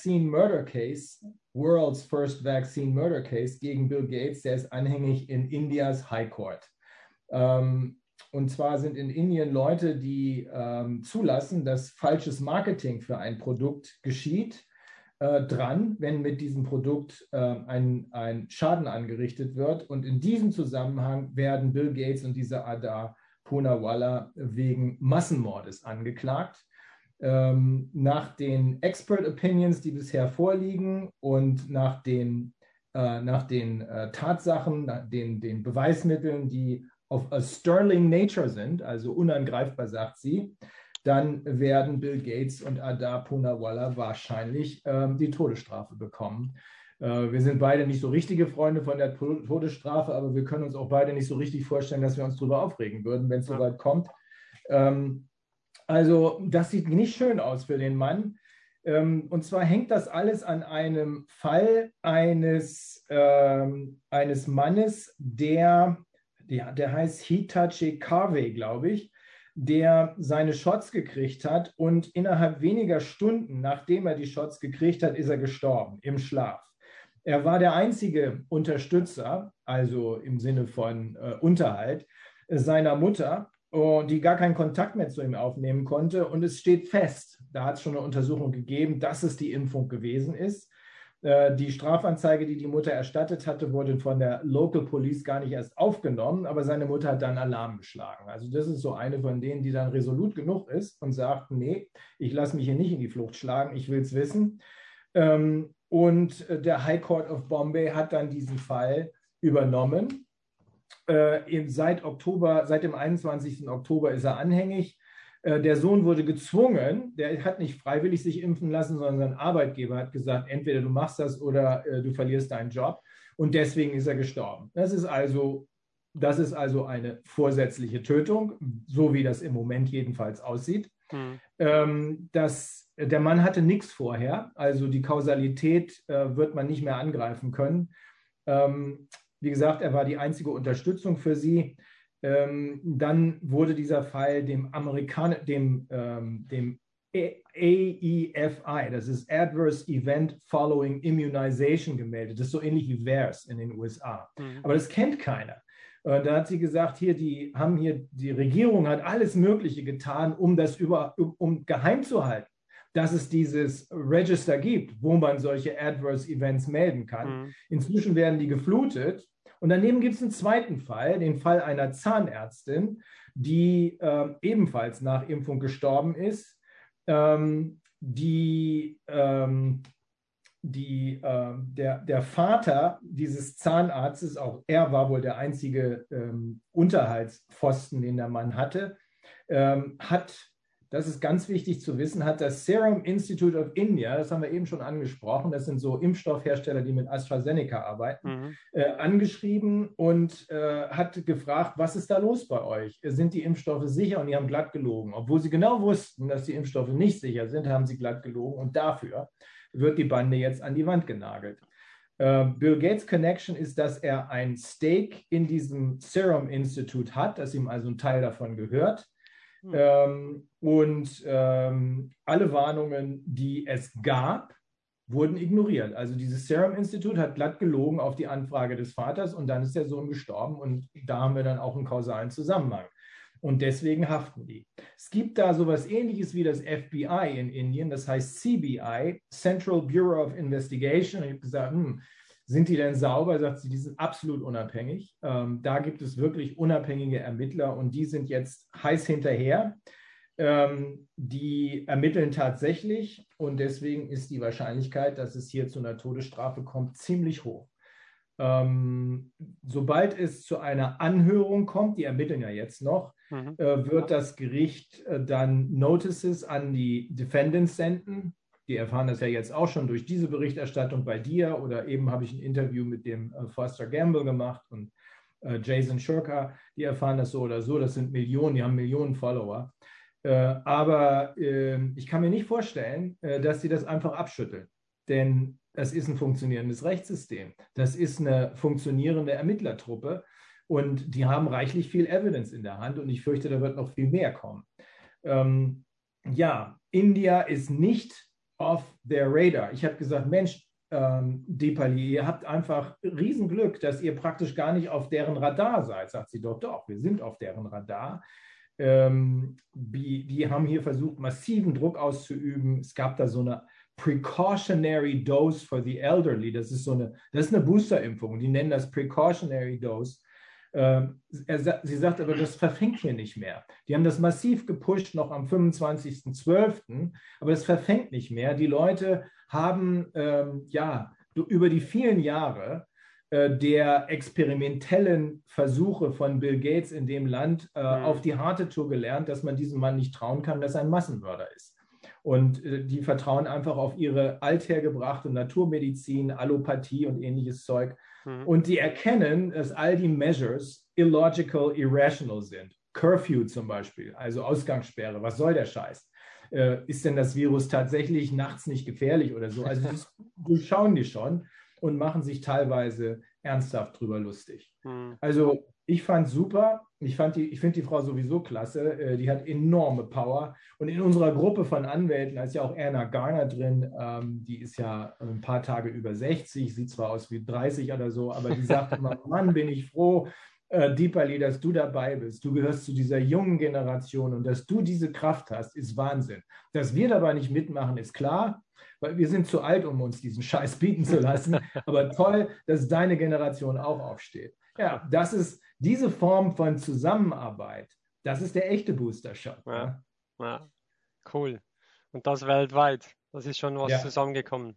First Vaccine Murder Case gegen Bill Gates, der ist anhängig in Indias High Court. Und zwar sind in Indien Leute, die zulassen, dass falsches Marketing für ein Produkt geschieht, dran, wenn mit diesem Produkt ein Schaden angerichtet wird. Und in diesem Zusammenhang werden Bill Gates und dieser Adar Poonawalla wegen Massenmordes angeklagt. Nach den Expert Opinions, die bisher vorliegen und nach den Tatsachen, den Beweismitteln, die of a sterling nature sind, also unangreifbar, sagt sie, dann werden Bill Gates und Adar Poonawalla wahrscheinlich die Todesstrafe bekommen. Wir sind beide nicht so richtige Freunde von der Todesstrafe, aber wir können uns auch beide nicht so richtig vorstellen, dass wir uns darüber aufregen würden, wenn es soweit kommt. Also das sieht nicht schön aus für den Mann. Und zwar hängt das alles an einem Fall eines Mannes, der heißt Hitachi Karve, glaube ich, der seine Shots gekriegt hat und innerhalb weniger Stunden, nachdem er die Shots gekriegt hat, ist er gestorben im Schlaf. Er war der einzige Unterstützer, also im Sinne von Unterhalt, seiner Mutter, die gar keinen Kontakt mehr zu ihm aufnehmen konnte. Und es steht fest, da hat es schon eine Untersuchung gegeben, dass es die Impfung gewesen ist. Die Strafanzeige, die die Mutter erstattet hatte, wurde von der Local Police gar nicht erst aufgenommen, aber seine Mutter hat dann Alarm geschlagen. Also das ist so eine von denen, die dann resolut genug ist und sagt, nee, ich lasse mich hier nicht in die Flucht schlagen, ich will es wissen. Und der High Court of Bombay hat dann diesen Fall übernommen. Seit dem 21. Oktober ist er anhängig. Der Sohn wurde gezwungen, der hat nicht freiwillig sich impfen lassen, sondern sein Arbeitgeber hat gesagt, entweder du machst das oder du verlierst deinen Job. Und deswegen ist er gestorben. Das ist also eine vorsätzliche Tötung, so wie das im Moment jedenfalls aussieht. Der Mann hatte nichts vorher, also die Kausalität wird man nicht mehr angreifen können. Wie gesagt, er war die einzige Unterstützung für sie. Dann wurde dieser Fall dem AEFI, das ist Adverse Event Following Immunization, gemeldet. Das ist so ähnlich wie VAERS in den USA. Aber das kennt keiner. Da hat sie gesagt, die Regierung hat alles Mögliche getan, um geheim zu halten, dass es dieses Register gibt, wo man solche Adverse Events melden kann. Inzwischen werden die geflutet. Und daneben gibt es einen zweiten Fall, den Fall einer Zahnärztin, die ebenfalls nach Impfung gestorben ist. Der Vater dieses Zahnarztes, auch er war wohl der einzige Unterhaltspfosten, den der Mann hatte, das ist ganz wichtig zu wissen, hat das Serum Institute of India, das haben wir eben schon angesprochen, das sind so Impfstoffhersteller, die mit AstraZeneca arbeiten, angeschrieben und hat gefragt, was ist da los bei euch? Sind die Impfstoffe sicher? Und die haben glatt gelogen. Obwohl sie genau wussten, dass die Impfstoffe nicht sicher sind, haben sie glatt gelogen und dafür wird die Bande jetzt an die Wand genagelt. Bill Gates Connection ist, dass er ein Stake in diesem Serum Institute hat, dass ihm also ein Teil davon gehört. Alle Warnungen, die es gab, wurden ignoriert. Also dieses Serum Institute hat glatt gelogen auf die Anfrage des Vaters und dann ist der Sohn gestorben und da haben wir dann auch einen kausalen Zusammenhang. Und deswegen haften die. Es gibt da sowas Ähnliches wie das FBI in Indien, das heißt CBI, Central Bureau of Investigation. Ich habe gesagt, sind die denn sauber? Sagt sie, die sind absolut unabhängig. Da gibt es wirklich unabhängige Ermittler und die sind jetzt heiß hinterher. Die ermitteln tatsächlich und deswegen ist die Wahrscheinlichkeit, dass es hier zu einer Todesstrafe kommt, ziemlich hoch. Sobald es zu einer Anhörung kommt, die ermitteln ja jetzt noch, wird das Gericht dann Notices an die Defendants senden. Die erfahren das ja jetzt auch schon durch diese Berichterstattung bei dir oder eben habe ich ein Interview mit dem Foster Gamble gemacht und Jason Shurka, die erfahren das so oder so. Das sind Millionen, die haben Millionen Follower. Aber ich kann mir nicht vorstellen, dass sie das einfach abschütteln. Denn das ist ein funktionierendes Rechtssystem. Das ist eine funktionierende Ermittlertruppe. Und die haben reichlich viel Evidence in der Hand. Und ich fürchte, da wird noch viel mehr kommen. Ja, India ist nicht off their radar. Ich habe gesagt, Mensch, Dipali, ihr habt einfach Riesenglück, dass ihr praktisch gar nicht auf deren Radar seid. Sagt sie, doch, wir sind auf deren Radar. Die haben hier versucht, massiven Druck auszuüben. Es gab da so eine Precautionary Dose for the Elderly. Das ist eine Boosterimpfung. Die nennen das Precautionary Dose. Sie sagt aber, das verfängt hier nicht mehr. Die haben das massiv gepusht noch am 25.12., aber das verfängt nicht mehr. Die Leute haben über die vielen Jahre der experimentellen Versuche von Bill Gates in dem Land auf die harte Tour gelernt, dass man diesem Mann nicht trauen kann, dass er ein Massenmörder ist. Und die vertrauen einfach auf ihre althergebrachte Naturmedizin, Allopathie und ähnliches Zeug. Und die erkennen, dass all die Measures illogical, irrational sind. Curfew zum Beispiel, also Ausgangssperre. Was soll der Scheiß? Ist denn das Virus tatsächlich nachts nicht gefährlich oder so? Also das durchschauen die schon und machen sich teilweise ernsthaft drüber lustig. Also ich fand super. Ich finde die Frau sowieso klasse. Die hat enorme Power. Und in unserer Gruppe von Anwälten, da ist ja auch Anna Garner drin, die ist ja ein paar Tage über 60, sieht zwar aus wie 30 oder so, aber die sagt immer, Mann, bin ich froh, Dipali, dass du dabei bist. Du gehörst zu dieser jungen Generation und dass du diese Kraft hast, ist Wahnsinn. Dass wir dabei nicht mitmachen, ist klar, weil wir sind zu alt, um uns diesen Scheiß bieten zu lassen. Aber toll, dass deine Generation auch aufsteht. Ja, das ist diese Form von Zusammenarbeit. Das ist der echte Booster-Shot. Ja, cool. Und das weltweit. Das ist schon was zusammengekommen.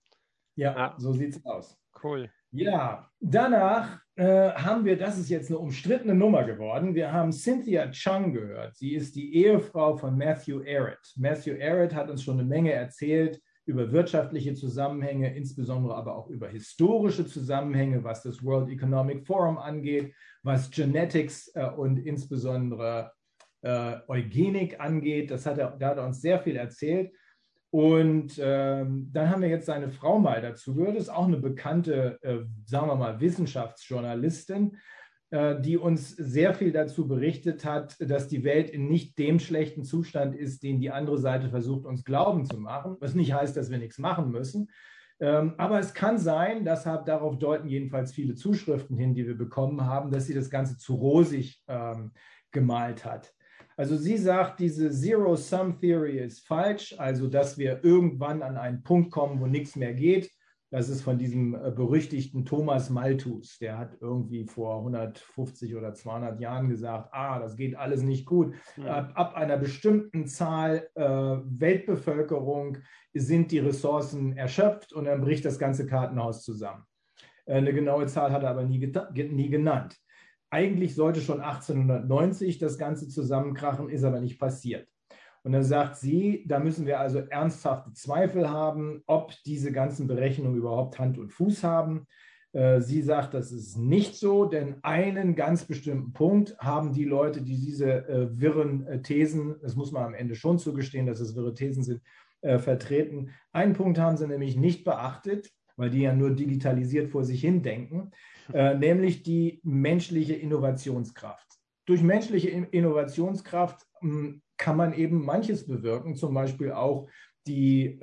Ja, so sieht es aus. Cool. Ja, danach haben wir, das ist jetzt eine umstrittene Nummer geworden, wir haben Cynthia Chung gehört. Sie ist die Ehefrau von Matthew Arrett. Matthew Arrett hat uns schon eine Menge erzählt über wirtschaftliche Zusammenhänge, insbesondere aber auch über historische Zusammenhänge, was das World Economic Forum angeht, was Genetics und insbesondere Eugenik angeht. Da hat er uns sehr viel erzählt. Und dann haben wir jetzt seine Frau mal dazu gehört. Das ist auch eine bekannte, sagen wir mal, Wissenschaftsjournalistin, die uns sehr viel dazu berichtet hat, dass die Welt in nicht dem schlechten Zustand ist, den die andere Seite versucht, uns glauben zu machen. Was nicht heißt, dass wir nichts machen müssen. Aber es kann sein, darauf deuten jedenfalls viele Zuschriften hin, die wir bekommen haben, dass sie das Ganze zu rosig gemalt hat. Also sie sagt, diese Zero-Sum-Theory ist falsch, also dass wir irgendwann an einen Punkt kommen, wo nichts mehr geht. Das ist von diesem berüchtigten Thomas Malthus. Der hat irgendwie vor 150 oder 200 Jahren gesagt, das geht alles nicht gut. Ab einer bestimmten Zahl Weltbevölkerung sind die Ressourcen erschöpft und dann bricht das ganze Kartenhaus zusammen. Eine genaue Zahl hat er aber nie genannt. Eigentlich sollte schon 1890 das Ganze zusammenkrachen, ist aber nicht passiert. Und dann sagt sie, da müssen wir also ernsthafte Zweifel haben, ob diese ganzen Berechnungen überhaupt Hand und Fuß haben. Sie sagt, das ist nicht so, denn einen ganz bestimmten Punkt haben die Leute, die diese wirren Thesen, das muss man am Ende schon zugestehen, dass es wirre Thesen sind, vertreten. Einen Punkt haben sie nämlich nicht beachtet, weil die ja nur digitalisiert vor sich hin denken, nämlich die menschliche Innovationskraft. Durch menschliche Innovationskraft kann man eben manches bewirken, zum Beispiel auch die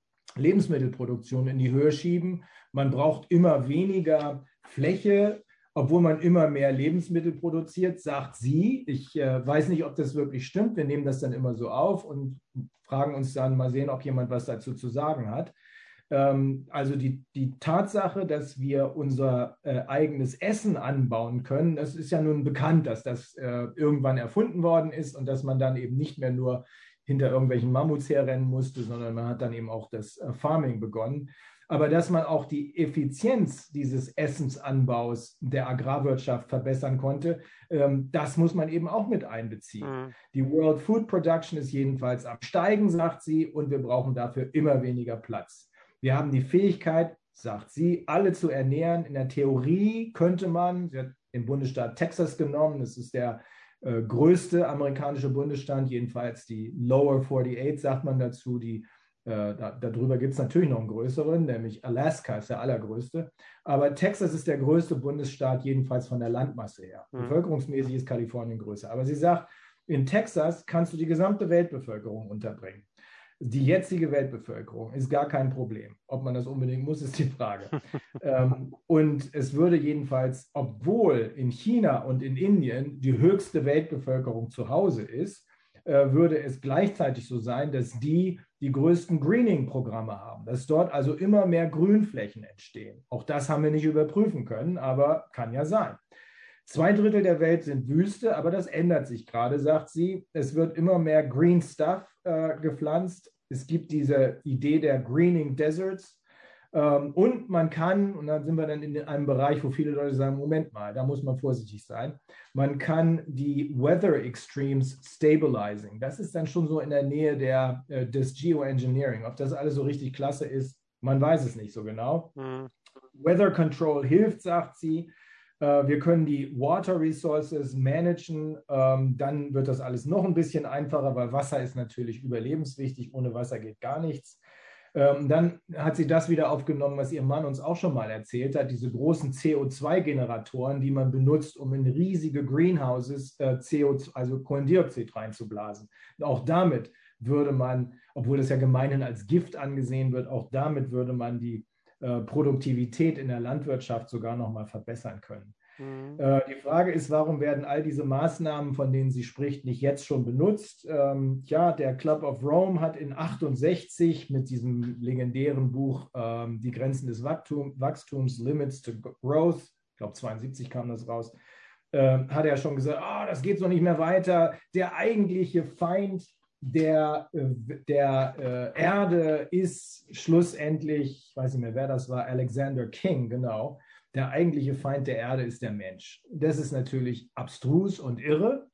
Lebensmittelproduktion in die Höhe schieben. Man braucht immer weniger Fläche obwohl man immer mehr Lebensmittel produziert, sagt sie. Ich weiß nicht, ob das wirklich stimmt. Wir nehmen das dann immer so auf und fragen uns dann mal sehen, ob jemand was dazu zu sagen hat. Also die Tatsache, dass wir unser eigenes Essen anbauen können, das ist ja nun bekannt, dass das irgendwann erfunden worden ist und dass man dann eben nicht mehr nur hinter irgendwelchen Mammuts herrennen musste, sondern man hat dann eben auch das Farming begonnen. Aber dass man auch die Effizienz dieses Essensanbaus der Agrarwirtschaft verbessern konnte, das muss man eben auch mit einbeziehen. Mhm. Die World Food Production ist jedenfalls am Steigen, sagt sie, und wir brauchen dafür immer weniger Platz. Wir haben die Fähigkeit, sagt sie, alle zu ernähren. In der Theorie könnte man, sie hat den Bundesstaat Texas genommen, das ist der größte amerikanische Bundesstaat, jedenfalls die Lower 48, sagt man dazu. Darüber gibt es natürlich noch einen größeren, nämlich Alaska ist der allergrößte. Aber Texas ist der größte Bundesstaat, jedenfalls von der Landmasse her. Mhm. Bevölkerungsmäßig ist Kalifornien größer. Aber sie sagt, in Texas kannst du die gesamte Weltbevölkerung unterbringen. Die jetzige Weltbevölkerung ist gar kein Problem. Ob man das unbedingt muss, ist die Frage. Und es würde jedenfalls, obwohl in China und in Indien die höchste Weltbevölkerung zu Hause ist, würde es gleichzeitig so sein, dass die größten Greening-Programme haben, dass dort also immer mehr Grünflächen entstehen. Auch das haben wir nicht überprüfen können, aber kann ja sein. 2/3 der Welt sind Wüste, aber das ändert sich gerade, sagt sie. Es wird immer mehr Green Stuff gepflanzt. Es gibt diese Idee der Greening Deserts. Und man kann, und dann sind wir dann in einem Bereich, wo viele Leute sagen, Moment mal, da muss man vorsichtig sein. Man kann die Weather Extremes stabilizing. Das ist dann schon so in der Nähe des Geoengineering. Ob das alles so richtig klasse ist, man weiß es nicht so genau. Mhm. Weather Control hilft, sagt sie. Wir können die Water Resources managen, dann wird das alles noch ein bisschen einfacher, weil Wasser ist natürlich überlebenswichtig, ohne Wasser geht gar nichts. Dann hat sie das wieder aufgenommen, was ihr Mann uns auch schon mal erzählt hat, diese großen CO2-Generatoren, die man benutzt, um in riesige Greenhouses CO2, also Kohlendioxid reinzublasen. Und auch damit würde man, obwohl das ja gemeinhin als Gift angesehen wird, auch damit würde man die Produktivität in der Landwirtschaft sogar noch mal verbessern können. Mhm. Die Frage ist, warum werden all diese Maßnahmen, von denen sie spricht, nicht jetzt schon benutzt? Der Club of Rome hat in 68 mit diesem legendären Buch Die Grenzen des Wachstums, Limits to Growth, ich glaube 72 kam das raus, hat er schon gesagt, das geht so nicht mehr weiter. Der eigentliche Feind der Erde ist schlussendlich, ich weiß nicht mehr, wer das war, Alexander King, genau, der eigentliche Feind der Erde ist der Mensch. Das ist natürlich abstrus und irre.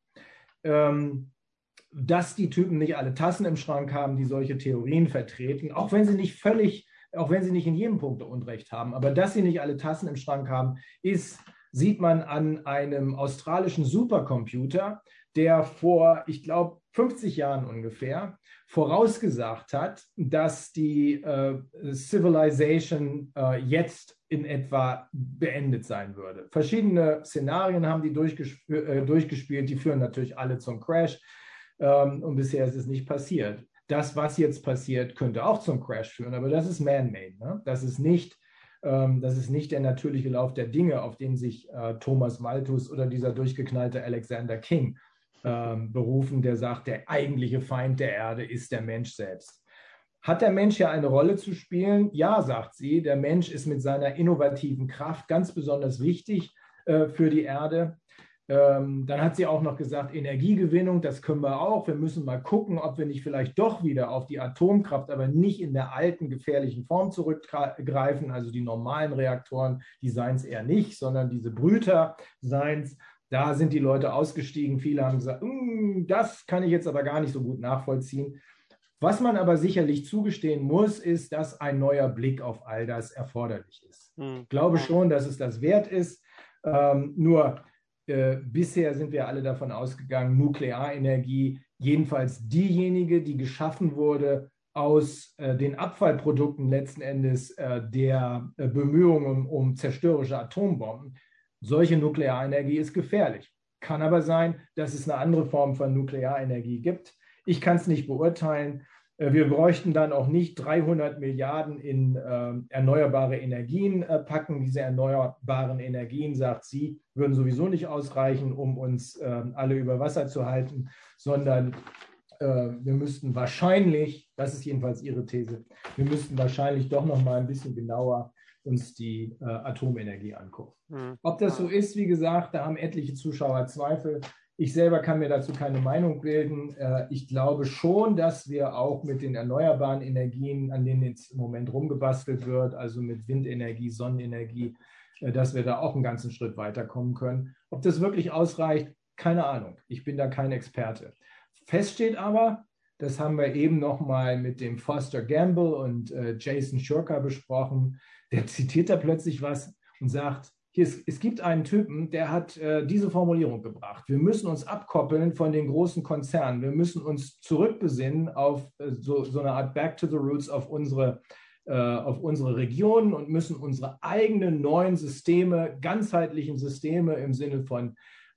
Dass die Typen nicht alle Tassen im Schrank haben, die solche Theorien vertreten, auch wenn sie nicht in jedem Punkt Unrecht haben, aber dass sie nicht alle Tassen im Schrank haben, sieht man an einem australischen Supercomputer, der vor, ich glaube, 50 Jahren ungefähr vorausgesagt hat, dass die Civilization jetzt in etwa beendet sein würde. Verschiedene Szenarien haben die durchgespielt, die führen natürlich alle zum Crash und bisher ist es nicht passiert. Das, was jetzt passiert, könnte auch zum Crash führen, aber das ist man-made. Ne? Das ist nicht der natürliche Lauf der Dinge, auf den sich Thomas Malthus oder dieser durchgeknallte Alexander King berufen, der sagt, der eigentliche Feind der Erde ist der Mensch selbst. Hat der Mensch ja eine Rolle zu spielen? Ja, sagt sie, der Mensch ist mit seiner innovativen Kraft ganz besonders wichtig für die Erde. Dann hat sie auch noch gesagt, Energiegewinnung, das können wir auch. Wir müssen mal gucken, ob wir nicht vielleicht doch wieder auf die Atomkraft, aber nicht in der alten gefährlichen Form zurückgreifen. Also die normalen Reaktoren, die seien es eher nicht, sondern diese Brüter seien es. Da sind die Leute ausgestiegen. Viele haben gesagt, das kann ich jetzt aber gar nicht so gut nachvollziehen. Was man aber sicherlich zugestehen muss, ist, dass ein neuer Blick auf all das erforderlich ist. Ich glaube schon, dass es das wert ist. Bisher sind wir alle davon ausgegangen, Nuklearenergie, jedenfalls diejenige, die geschaffen wurde aus den Abfallprodukten letzten Endes der Bemühungen um zerstörerische Atombomben. Solche Nuklearenergie ist gefährlich. Kann aber sein, dass es eine andere Form von Nuklearenergie gibt. Ich kann es nicht beurteilen. Wir bräuchten dann auch nicht 300 Milliarden in erneuerbare Energien packen. Diese erneuerbaren Energien, sagt sie, würden sowieso nicht ausreichen, um uns alle über Wasser zu halten, sondern wir müssten wahrscheinlich, das ist jedenfalls ihre These, wir müssten wahrscheinlich doch noch mal ein bisschen genauer uns die Atomenergie angucken. Ob das so ist, wie gesagt, da haben etliche Zuschauer Zweifel. Ich selber kann mir dazu keine Meinung bilden. Ich glaube schon, dass wir auch mit den erneuerbaren Energien, an denen jetzt im Moment rumgebastelt wird, also mit Windenergie, Sonnenenergie, dass wir da auch einen ganzen Schritt weiterkommen können. Ob das wirklich ausreicht, keine Ahnung. Ich bin da kein Experte. Fest steht aber, das haben wir eben noch mal mit dem Foster Gamble und Jason Schurka besprochen, der zitiert da plötzlich was und sagt, es gibt einen Typen, der hat diese Formulierung gebracht. Wir müssen uns abkoppeln von den großen Konzernen. Wir müssen uns zurückbesinnen auf so eine Art Back to the Roots auf unsere Regionen und müssen unsere eigenen neuen Systeme, ganzheitlichen Systeme im Sinne von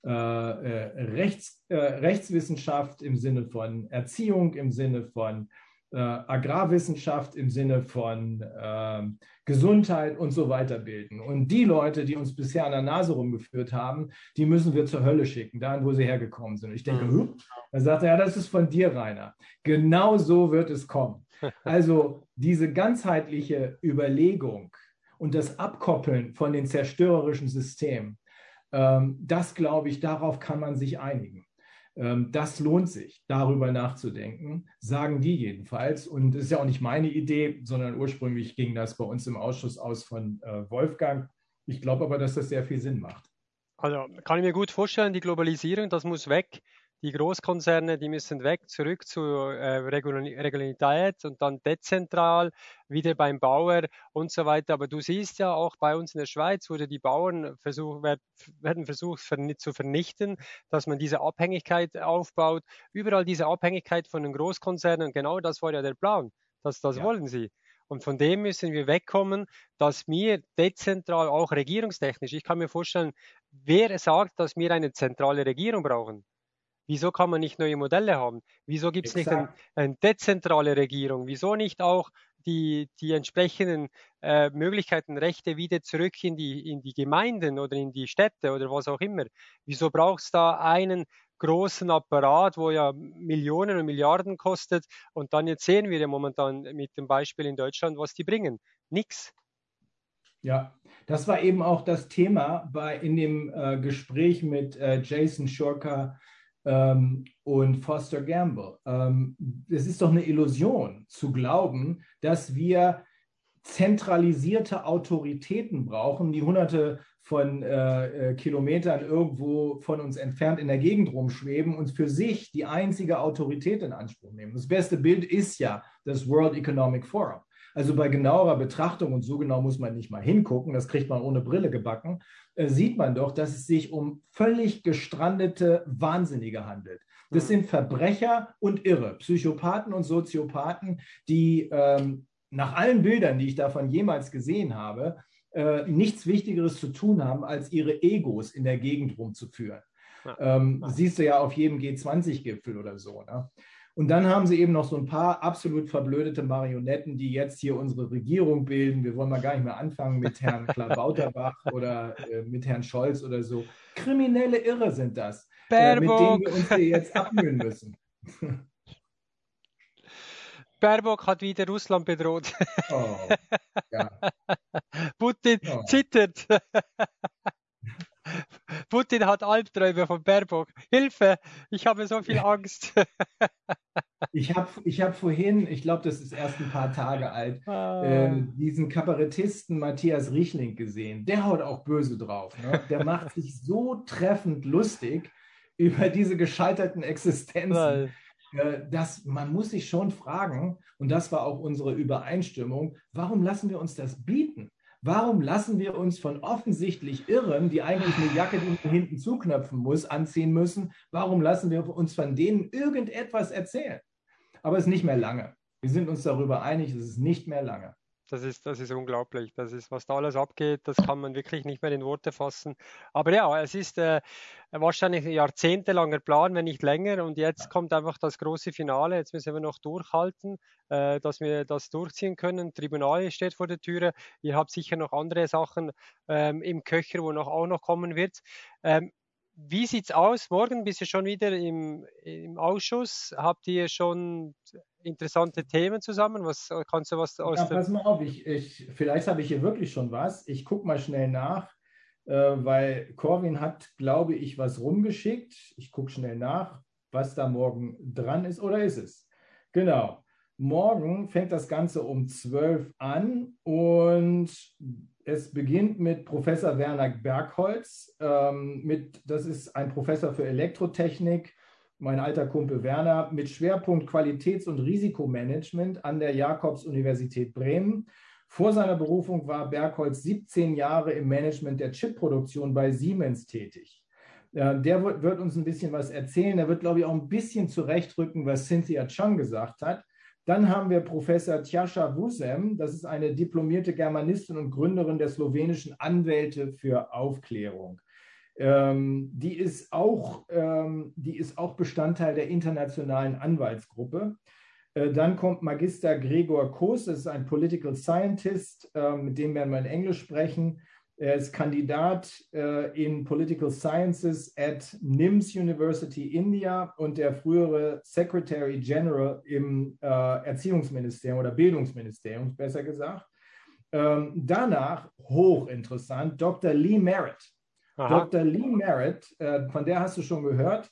Rechtswissenschaft, im Sinne von Erziehung, im Sinne von Agrarwissenschaft, im Sinne von Gesundheit und so weiter bilden. Und die Leute, die uns bisher an der Nase rumgeführt haben, die müssen wir zur Hölle schicken, dahin, wo sie hergekommen sind. Und ich denke, dann sagt er, ja, das ist von dir, Rainer. Genau so wird es kommen. Also diese ganzheitliche Überlegung und das Abkoppeln von den zerstörerischen Systemen, das glaube ich, darauf kann man sich einigen. Das lohnt sich, darüber nachzudenken, sagen die jedenfalls. Und das ist ja auch nicht meine Idee, sondern ursprünglich ging das bei uns im Ausschuss aus von Wolfgang. Ich glaube aber, dass das sehr viel Sinn macht. Also kann ich mir gut vorstellen, die Globalisierung, das muss weg. Die Großkonzerne, die müssen weg, zurück zur Regionalität und dann dezentral, wieder beim Bauer und so weiter. Aber du siehst ja auch bei uns in der Schweiz, wurde die Bauern werden versucht zu vernichten, dass man diese Abhängigkeit aufbaut. Überall diese Abhängigkeit von den Großkonzernen, genau das war ja der Plan. Das wollen sie. Und von dem müssen wir wegkommen, dass wir dezentral, auch regierungstechnisch, ich kann mir vorstellen, wer sagt, dass wir eine zentrale Regierung brauchen? Wieso kann man nicht neue Modelle haben? Wieso gibt es nicht eine dezentrale Regierung? Wieso nicht auch die entsprechenden Möglichkeiten, Rechte wieder zurück in die Gemeinden oder in die Städte oder was auch immer? Wieso braucht es da einen großen Apparat, wo ja Millionen und Milliarden kostet? Und dann jetzt sehen wir ja momentan mit dem Beispiel in Deutschland, was die bringen. Nix. Ja, das war eben auch das Thema in dem Gespräch mit Jason Schurka und Foster Gamble. Es ist doch eine Illusion zu glauben, dass wir zentralisierte Autoritäten brauchen, die hunderte von Kilometern irgendwo von uns entfernt in der Gegend rumschweben und für sich die einzige Autorität in Anspruch nehmen. Das beste Bild ist ja das World Economic Forum. Also bei genauerer Betrachtung, und so genau muss man nicht mal hingucken, das kriegt man ohne Brille gebacken, sieht man doch, dass es sich um völlig gestrandete Wahnsinnige handelt. Das sind Verbrecher und Irre, Psychopathen und Soziopathen, die nach allen Bildern, die ich davon jemals gesehen habe, nichts Wichtigeres zu tun haben, als ihre Egos in der Gegend rumzuführen. Siehst du ja auf jedem G20-Gipfel oder so, ne? Und dann haben sie eben noch so ein paar absolut verblödete Marionetten, die jetzt hier unsere Regierung bilden. Wir wollen mal gar nicht mehr anfangen mit Herrn Klabauterbach oder mit Herrn Scholz oder so. Kriminelle Irre sind das, mit denen wir uns hier jetzt abmühen müssen. Baerbock hat wieder Russland bedroht. Oh, ja. Putin zittert. Putin hat Albträume von Baerbock. Hilfe, ich habe so viel Angst. Ich hab vorhin, ich glaube, das ist erst ein paar Tage alt, diesen Kabarettisten Matthias Riechling gesehen. Der haut auch böse drauf. Ne? Der macht sich so treffend lustig über diese gescheiterten Existenzen, dass man muss sich schon fragen, und das war auch unsere Übereinstimmung, warum lassen wir uns das bieten? Warum lassen wir uns von offensichtlich Irren, die eigentlich eine Jacke, die man hinten zuknöpfen muss, anziehen müssen? Warum lassen wir uns von denen irgendetwas erzählen? Aber es ist nicht mehr lange. Wir sind uns darüber einig, es ist nicht mehr lange. Das ist unglaublich. Das ist, was da alles abgeht, das kann man wirklich nicht mehr in Worte fassen. Aber ja, es ist wahrscheinlich ein jahrzehntelanger Plan, wenn nicht länger. Und jetzt kommt einfach das große Finale. Jetzt müssen wir noch durchhalten, dass wir das durchziehen können. Tribunal steht vor der Türe. Ihr habt sicher noch andere Sachen im Köcher, wo noch auch noch kommen wird. Wie sieht's aus? Morgen bist du schon wieder im Ausschuss. Habt ihr schon interessante Themen zusammen? Was kannst du was aus Ja, dem... pass mal auf, vielleicht habe ich hier wirklich schon was. Ich gucke mal schnell nach, weil Corwin hat, glaube ich, was rumgeschickt. Ich gucke schnell nach, was da morgen dran ist, oder ist es? Genau. Morgen fängt das Ganze um 12 an und es beginnt mit Professor Werner Bergholz. Das ist ein Professor für Elektrotechnik, mein alter Kumpel Werner, mit Schwerpunkt Qualitäts- und Risikomanagement an der Jakobs-Universität Bremen. Vor seiner Berufung war Bergholz 17 Jahre im Management der Chipproduktion bei Siemens tätig. Der wird uns ein bisschen was erzählen. Er wird, glaube ich, auch ein bisschen zurechtrücken, was Cynthia Chung gesagt hat. Dann haben wir Professor Tjaša Vusem. Das ist eine diplomierte Germanistin und Gründerin der slowenischen Anwälte für Aufklärung. Die ist auch Bestandteil der internationalen Anwaltsgruppe. Dann kommt Magister Gregor Koos, das ist ein Political Scientist, mit dem werden wir in Englisch sprechen. Er ist Kandidat in Political Sciences at NIMS University India und der frühere Secretary General im Erziehungsministerium oder Bildungsministerium, besser gesagt. Danach, hochinteressant, Dr. Lee Merritt. Aha. Dr. Lee Merritt, von der hast du schon gehört,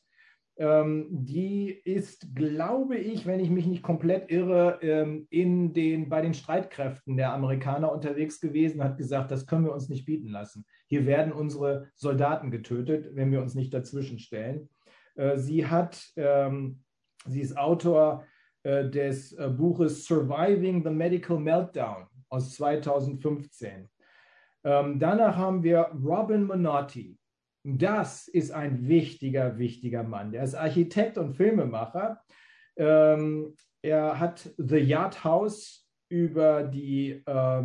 die ist, glaube ich, wenn ich mich nicht komplett irre, bei den Streitkräften der Amerikaner unterwegs gewesen, hat gesagt, das können wir uns nicht bieten lassen. Hier werden unsere Soldaten getötet, wenn wir uns nicht dazwischen stellen. Sie ist Autor des Buches Surviving the Medical Meltdown aus 2015. Danach haben wir Robin Menotti. Das ist ein wichtiger Mann. Der ist Architekt und Filmemacher. Er hat The Yacht House über die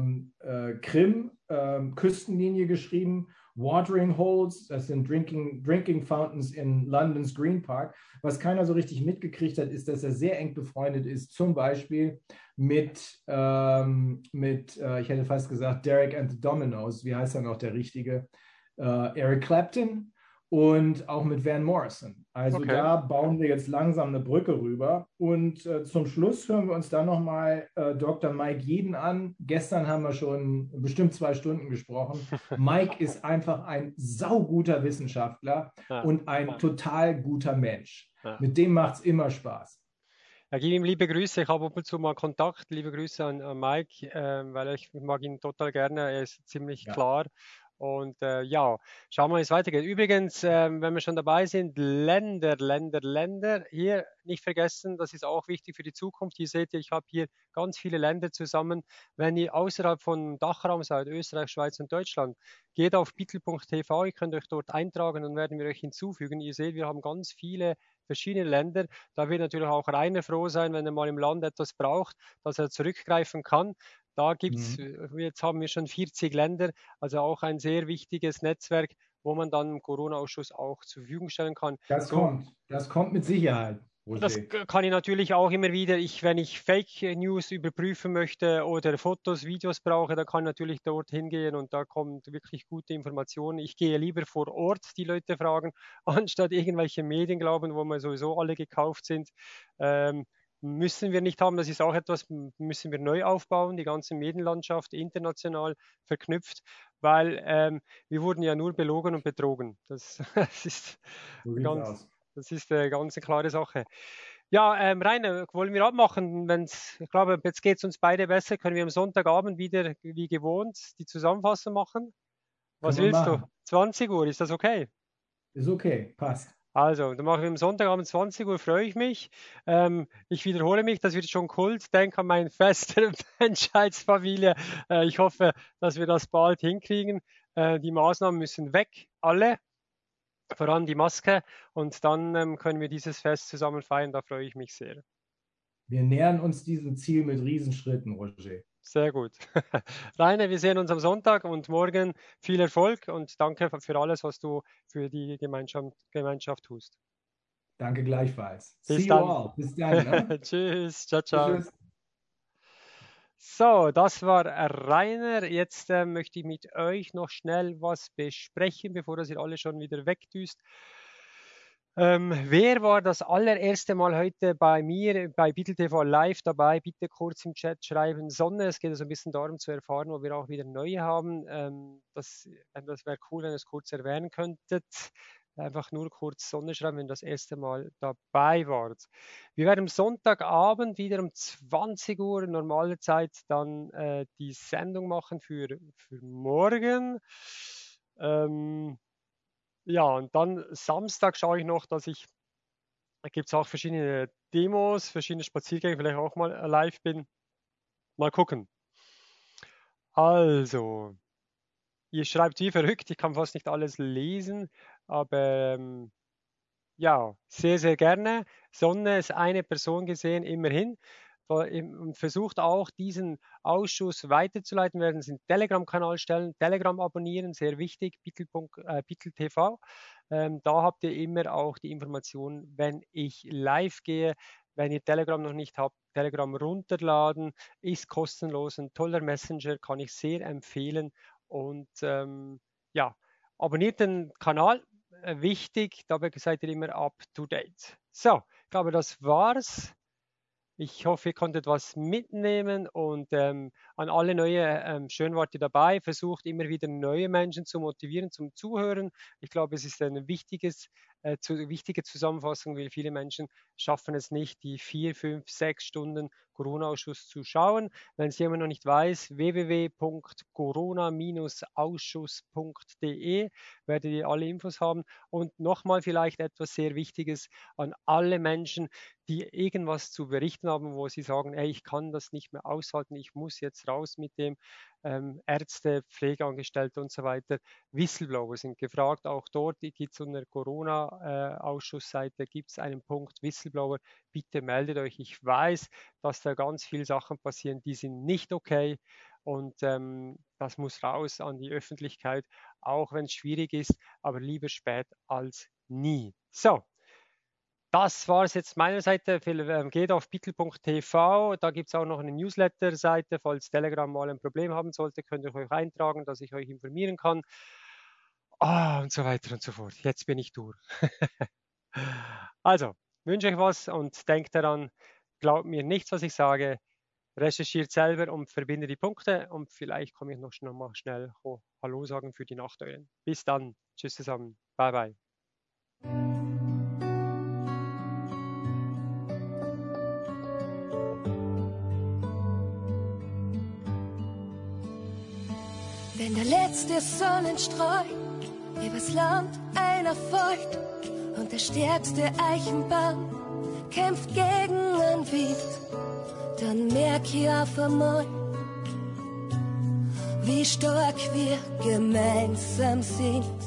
Krim-Küstenlinie geschrieben. Watering Holes, das sind Drinking Fountains in Londons Green Park. Was keiner so richtig mitgekriegt hat, ist, dass er sehr eng befreundet ist, zum Beispiel mit ich hätte fast gesagt, Derek and the Dominos, wie heißt er noch, der richtige? Eric Clapton und auch mit Van Morrison. Also Okay. da bauen wir jetzt langsam eine Brücke rüber. Und zum Schluss hören wir uns dann nochmal Dr. Mike Jeden an. Gestern haben wir schon bestimmt 2 Stunden gesprochen. Mike ist einfach ein sauguter Wissenschaftler und ein total guter Mensch. Mit dem macht es immer Spaß. Ja, gib ihm liebe Grüße. Ich habe ab und zu mal Kontakt. Liebe Grüße an Mike, weil ich mag ihn total gerne. Er ist ziemlich klar. Und ja, schauen wir mal, wie es weitergeht. Übrigens, wenn wir schon dabei sind, Länder. Hier nicht vergessen, das ist auch wichtig für die Zukunft. Hier seht ihr, ich habe hier ganz viele Länder zusammen. Wenn ihr außerhalb von Dachraum seid, Österreich, Schweiz und Deutschland, geht auf bittel.tv, ihr könnt euch dort eintragen und werden wir euch hinzufügen. Ihr seht, wir haben ganz viele verschiedene Länder. Da wird natürlich auch Rainer froh sein, wenn er mal im Land etwas braucht, dass er zurückgreifen kann. Da gibt's, jetzt haben wir schon 40 Länder, also auch ein sehr wichtiges Netzwerk, wo man dann im Corona-Ausschuss auch zur Verfügung stellen kann. Das kommt mit Sicherheit. Das kann ich natürlich auch immer wieder, wenn ich Fake News überprüfen möchte oder Fotos, Videos brauche, da kann ich natürlich dort hingehen und da kommt wirklich gute Informationen. Ich gehe lieber vor Ort die Leute fragen, anstatt irgendwelche Medien glauben, wo wir sowieso alle gekauft sind. Müssen wir nicht haben, das ist auch etwas, müssen wir neu aufbauen, die ganze Medienlandschaft international verknüpft, weil wir wurden ja nur belogen und betrogen. Das ist das ist eine ganz klare Sache. Ja, Rainer, wollen wir abmachen? Ich glaube, jetzt geht es uns beide besser. Können wir am Sonntagabend wieder, wie gewohnt, die Zusammenfassung machen? Was willst du? 20 Uhr, ist das okay? Ist okay, passt. Also, dann machen wir am Sonntagabend 20 Uhr, freue ich mich. Ich wiederhole mich, das wird schon Kult. Denk an meine Fest der Menschheitsfamilie. Ich hoffe, dass wir das bald hinkriegen. Die Maßnahmen müssen weg, alle. Vor allem die Maske. Und dann können wir dieses Fest zusammen feiern. Da freue ich mich sehr. Wir nähern uns diesem Ziel mit Riesenschritten, Roger. Sehr gut. Rainer, wir sehen uns am Sonntag und morgen viel Erfolg und danke für alles, was du für die Gemeinschaft tust. Danke gleichfalls. Bis See you dann. all. Bis dann. Ne? Tschüss. Ciao, ciao. Tschüss. So, das war Rainer. Jetzt möchte ich mit euch noch schnell was besprechen, bevor das ihr alle schon wieder wegdüst. Wer war das allererste Mal heute bei mir bei Bittel TV live dabei? Bitte kurz im Chat schreiben Sonne. Es geht also ein bisschen darum zu erfahren, wo wir auch wieder neue haben. Das wäre cool, wenn ihr es kurz erwähnen könntet. Einfach nur kurz Sonne schreiben, wenn ihr das erste Mal dabei wart. Wir werden am Sonntagabend wieder um 20 Uhr normale Zeit dann die Sendung machen für morgen. Ja, und dann Samstag schaue ich noch, da gibt es auch verschiedene Demos, verschiedene Spaziergänge, vielleicht auch mal live bin. Mal gucken. Also, ihr schreibt wie verrückt, ich kann fast nicht alles lesen, aber ja, sehr, sehr gerne. Sonne ist eine Person gesehen, immerhin. Und versucht auch, diesen Ausschuss weiterzuleiten. Wir werden es in den Telegram-Kanal stellen, Telegram abonnieren, sehr wichtig, Bittel TV. Da habt ihr immer auch die Informationen, wenn ich live gehe. Wenn ihr Telegram noch nicht habt, Telegram runterladen, ist kostenlos, ein toller Messenger, kann ich sehr empfehlen. Und ja, abonniert den Kanal, wichtig, dabei seid ihr immer up to date. So, ich glaube, das war's. Ich hoffe, ihr konntet was mitnehmen und an alle neue, schön wart ihr dabei, versucht immer wieder neue Menschen zu motivieren zum Zuhören. Ich glaube, es ist eine wichtige Zusammenfassung, weil viele Menschen schaffen es nicht, die 4, 5, 6 Stunden Corona-Ausschuss zu schauen. Wenn es jemand noch nicht weiß, www.corona-ausschuss.de werdet ihr alle Infos haben. Und nochmal vielleicht etwas sehr Wichtiges an alle Menschen, die irgendwas zu berichten haben, wo sie sagen, ey, ich kann das nicht mehr aushalten, ich muss jetzt raus mit dem, Ärzte, Pflegeangestellte und so weiter. Whistleblower sind gefragt, auch dort gibt es unter Corona-Ausschussseite gibt es einen Punkt Whistleblower, bitte meldet euch. Ich weiß, dass da ganz viele Sachen passieren, die sind nicht okay und das muss raus an die Öffentlichkeit, auch wenn es schwierig ist, aber lieber spät als nie. So. Das war es jetzt meiner Seite. Geht auf bittel.tv. Da gibt es auch noch eine Newsletter-Seite. Falls Telegram mal ein Problem haben sollte, könnt ihr euch eintragen, dass ich euch informieren kann. Und so weiter und so fort. Jetzt bin ich durch. Also, wünsche euch was und denkt daran, glaubt mir nichts, was ich sage. Recherchiert selber und verbindet die Punkte. Und vielleicht komme ich noch mal schnell Hallo sagen für die Nachteulen. Bis dann. Tschüss zusammen. Bye, bye. Wenn der letzte Sonnenstrahl übers Land einer folgt und der stärkste Eichenbaum kämpft gegen den Wind, dann merk ich auf einmal, wie stark wir gemeinsam sind.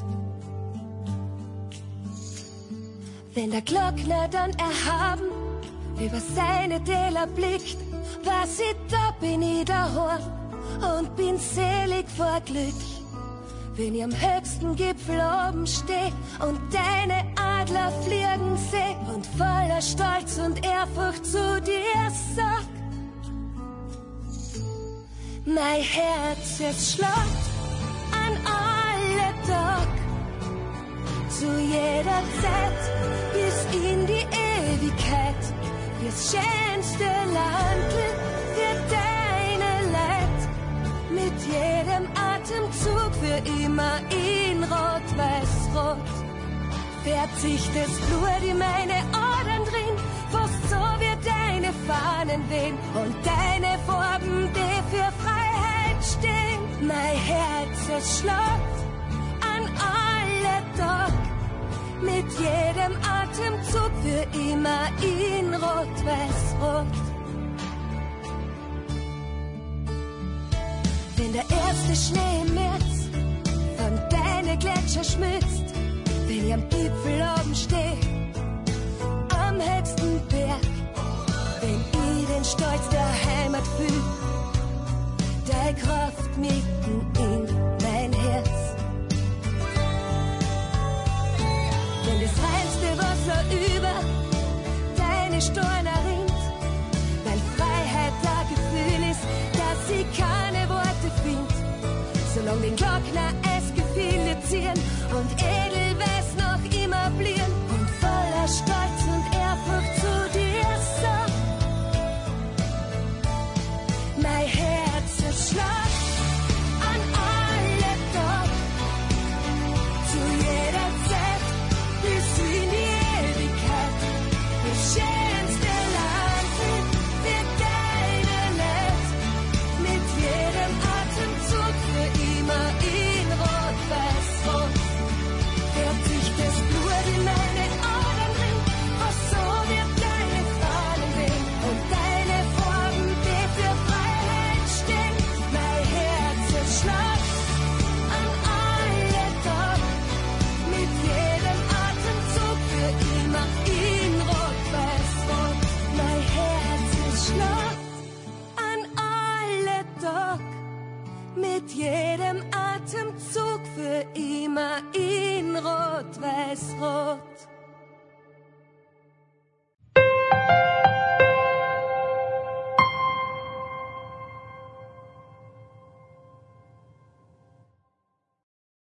Wenn der Glockner dann erhaben über seine Täler blickt, weiß ich, da bin ich daheim und bin selig vor Glück, wenn ich am höchsten Gipfel oben steh und deine Adler fliegen seh und voller Stolz und Ehrfurcht zu dir sag: Mein Herz, es schlägt an alle Tag, zu jeder Zeit bis in die Ewigkeit, fürs schönste Landl, für deine Leid, mit jedem Atemzug für immer in Rot-Weiß-Rot. Färbt sich das Blut in meine Adern drin, fast so wie deine Fahnen wehen und deine Farben, die für Freiheit stehen. Mein Herz, es schlägt an alle Tag, mit jedem Atemzug für immer in Rot-Weiß-Rot. Wenn der erste Schnee im März von deine Gletscher schmilzt, wenn ich am Gipfel oben steh, am höchsten Berg, wenn ich den Stolz der Heimat fühl, deine Kraft mitten in mein Herz. Wenn das reinste Wasser über deine Storne rinnt, weil Freiheit da Gefühl ist, dass ich keine Worte find, solange den Glockner es Gefühle ziehen und Edelweiß noch immer blieren und voller Stolz und Ehrfurcht zu dir so. Mein Herz schlägt an alle Tag, zu jeder Zeit, bis in die Ewigkeit. Das schönste Land wird deine Welt, mit jedem Atemzug für immer in Rot-Weiß-Rot. Färbt sich das Blut in meine Adern drin, was so wird deine Fahnen wehen und deine Farben, die für Freiheit stehen. Mein Herz schlägt an alle Tag, mit jedem Atemzug für immer in Rot-Weiß-Rot. Mein Herz schlägt an alle Tag, mit jedem Atemzug für immer in Rot-Weiß-Rot.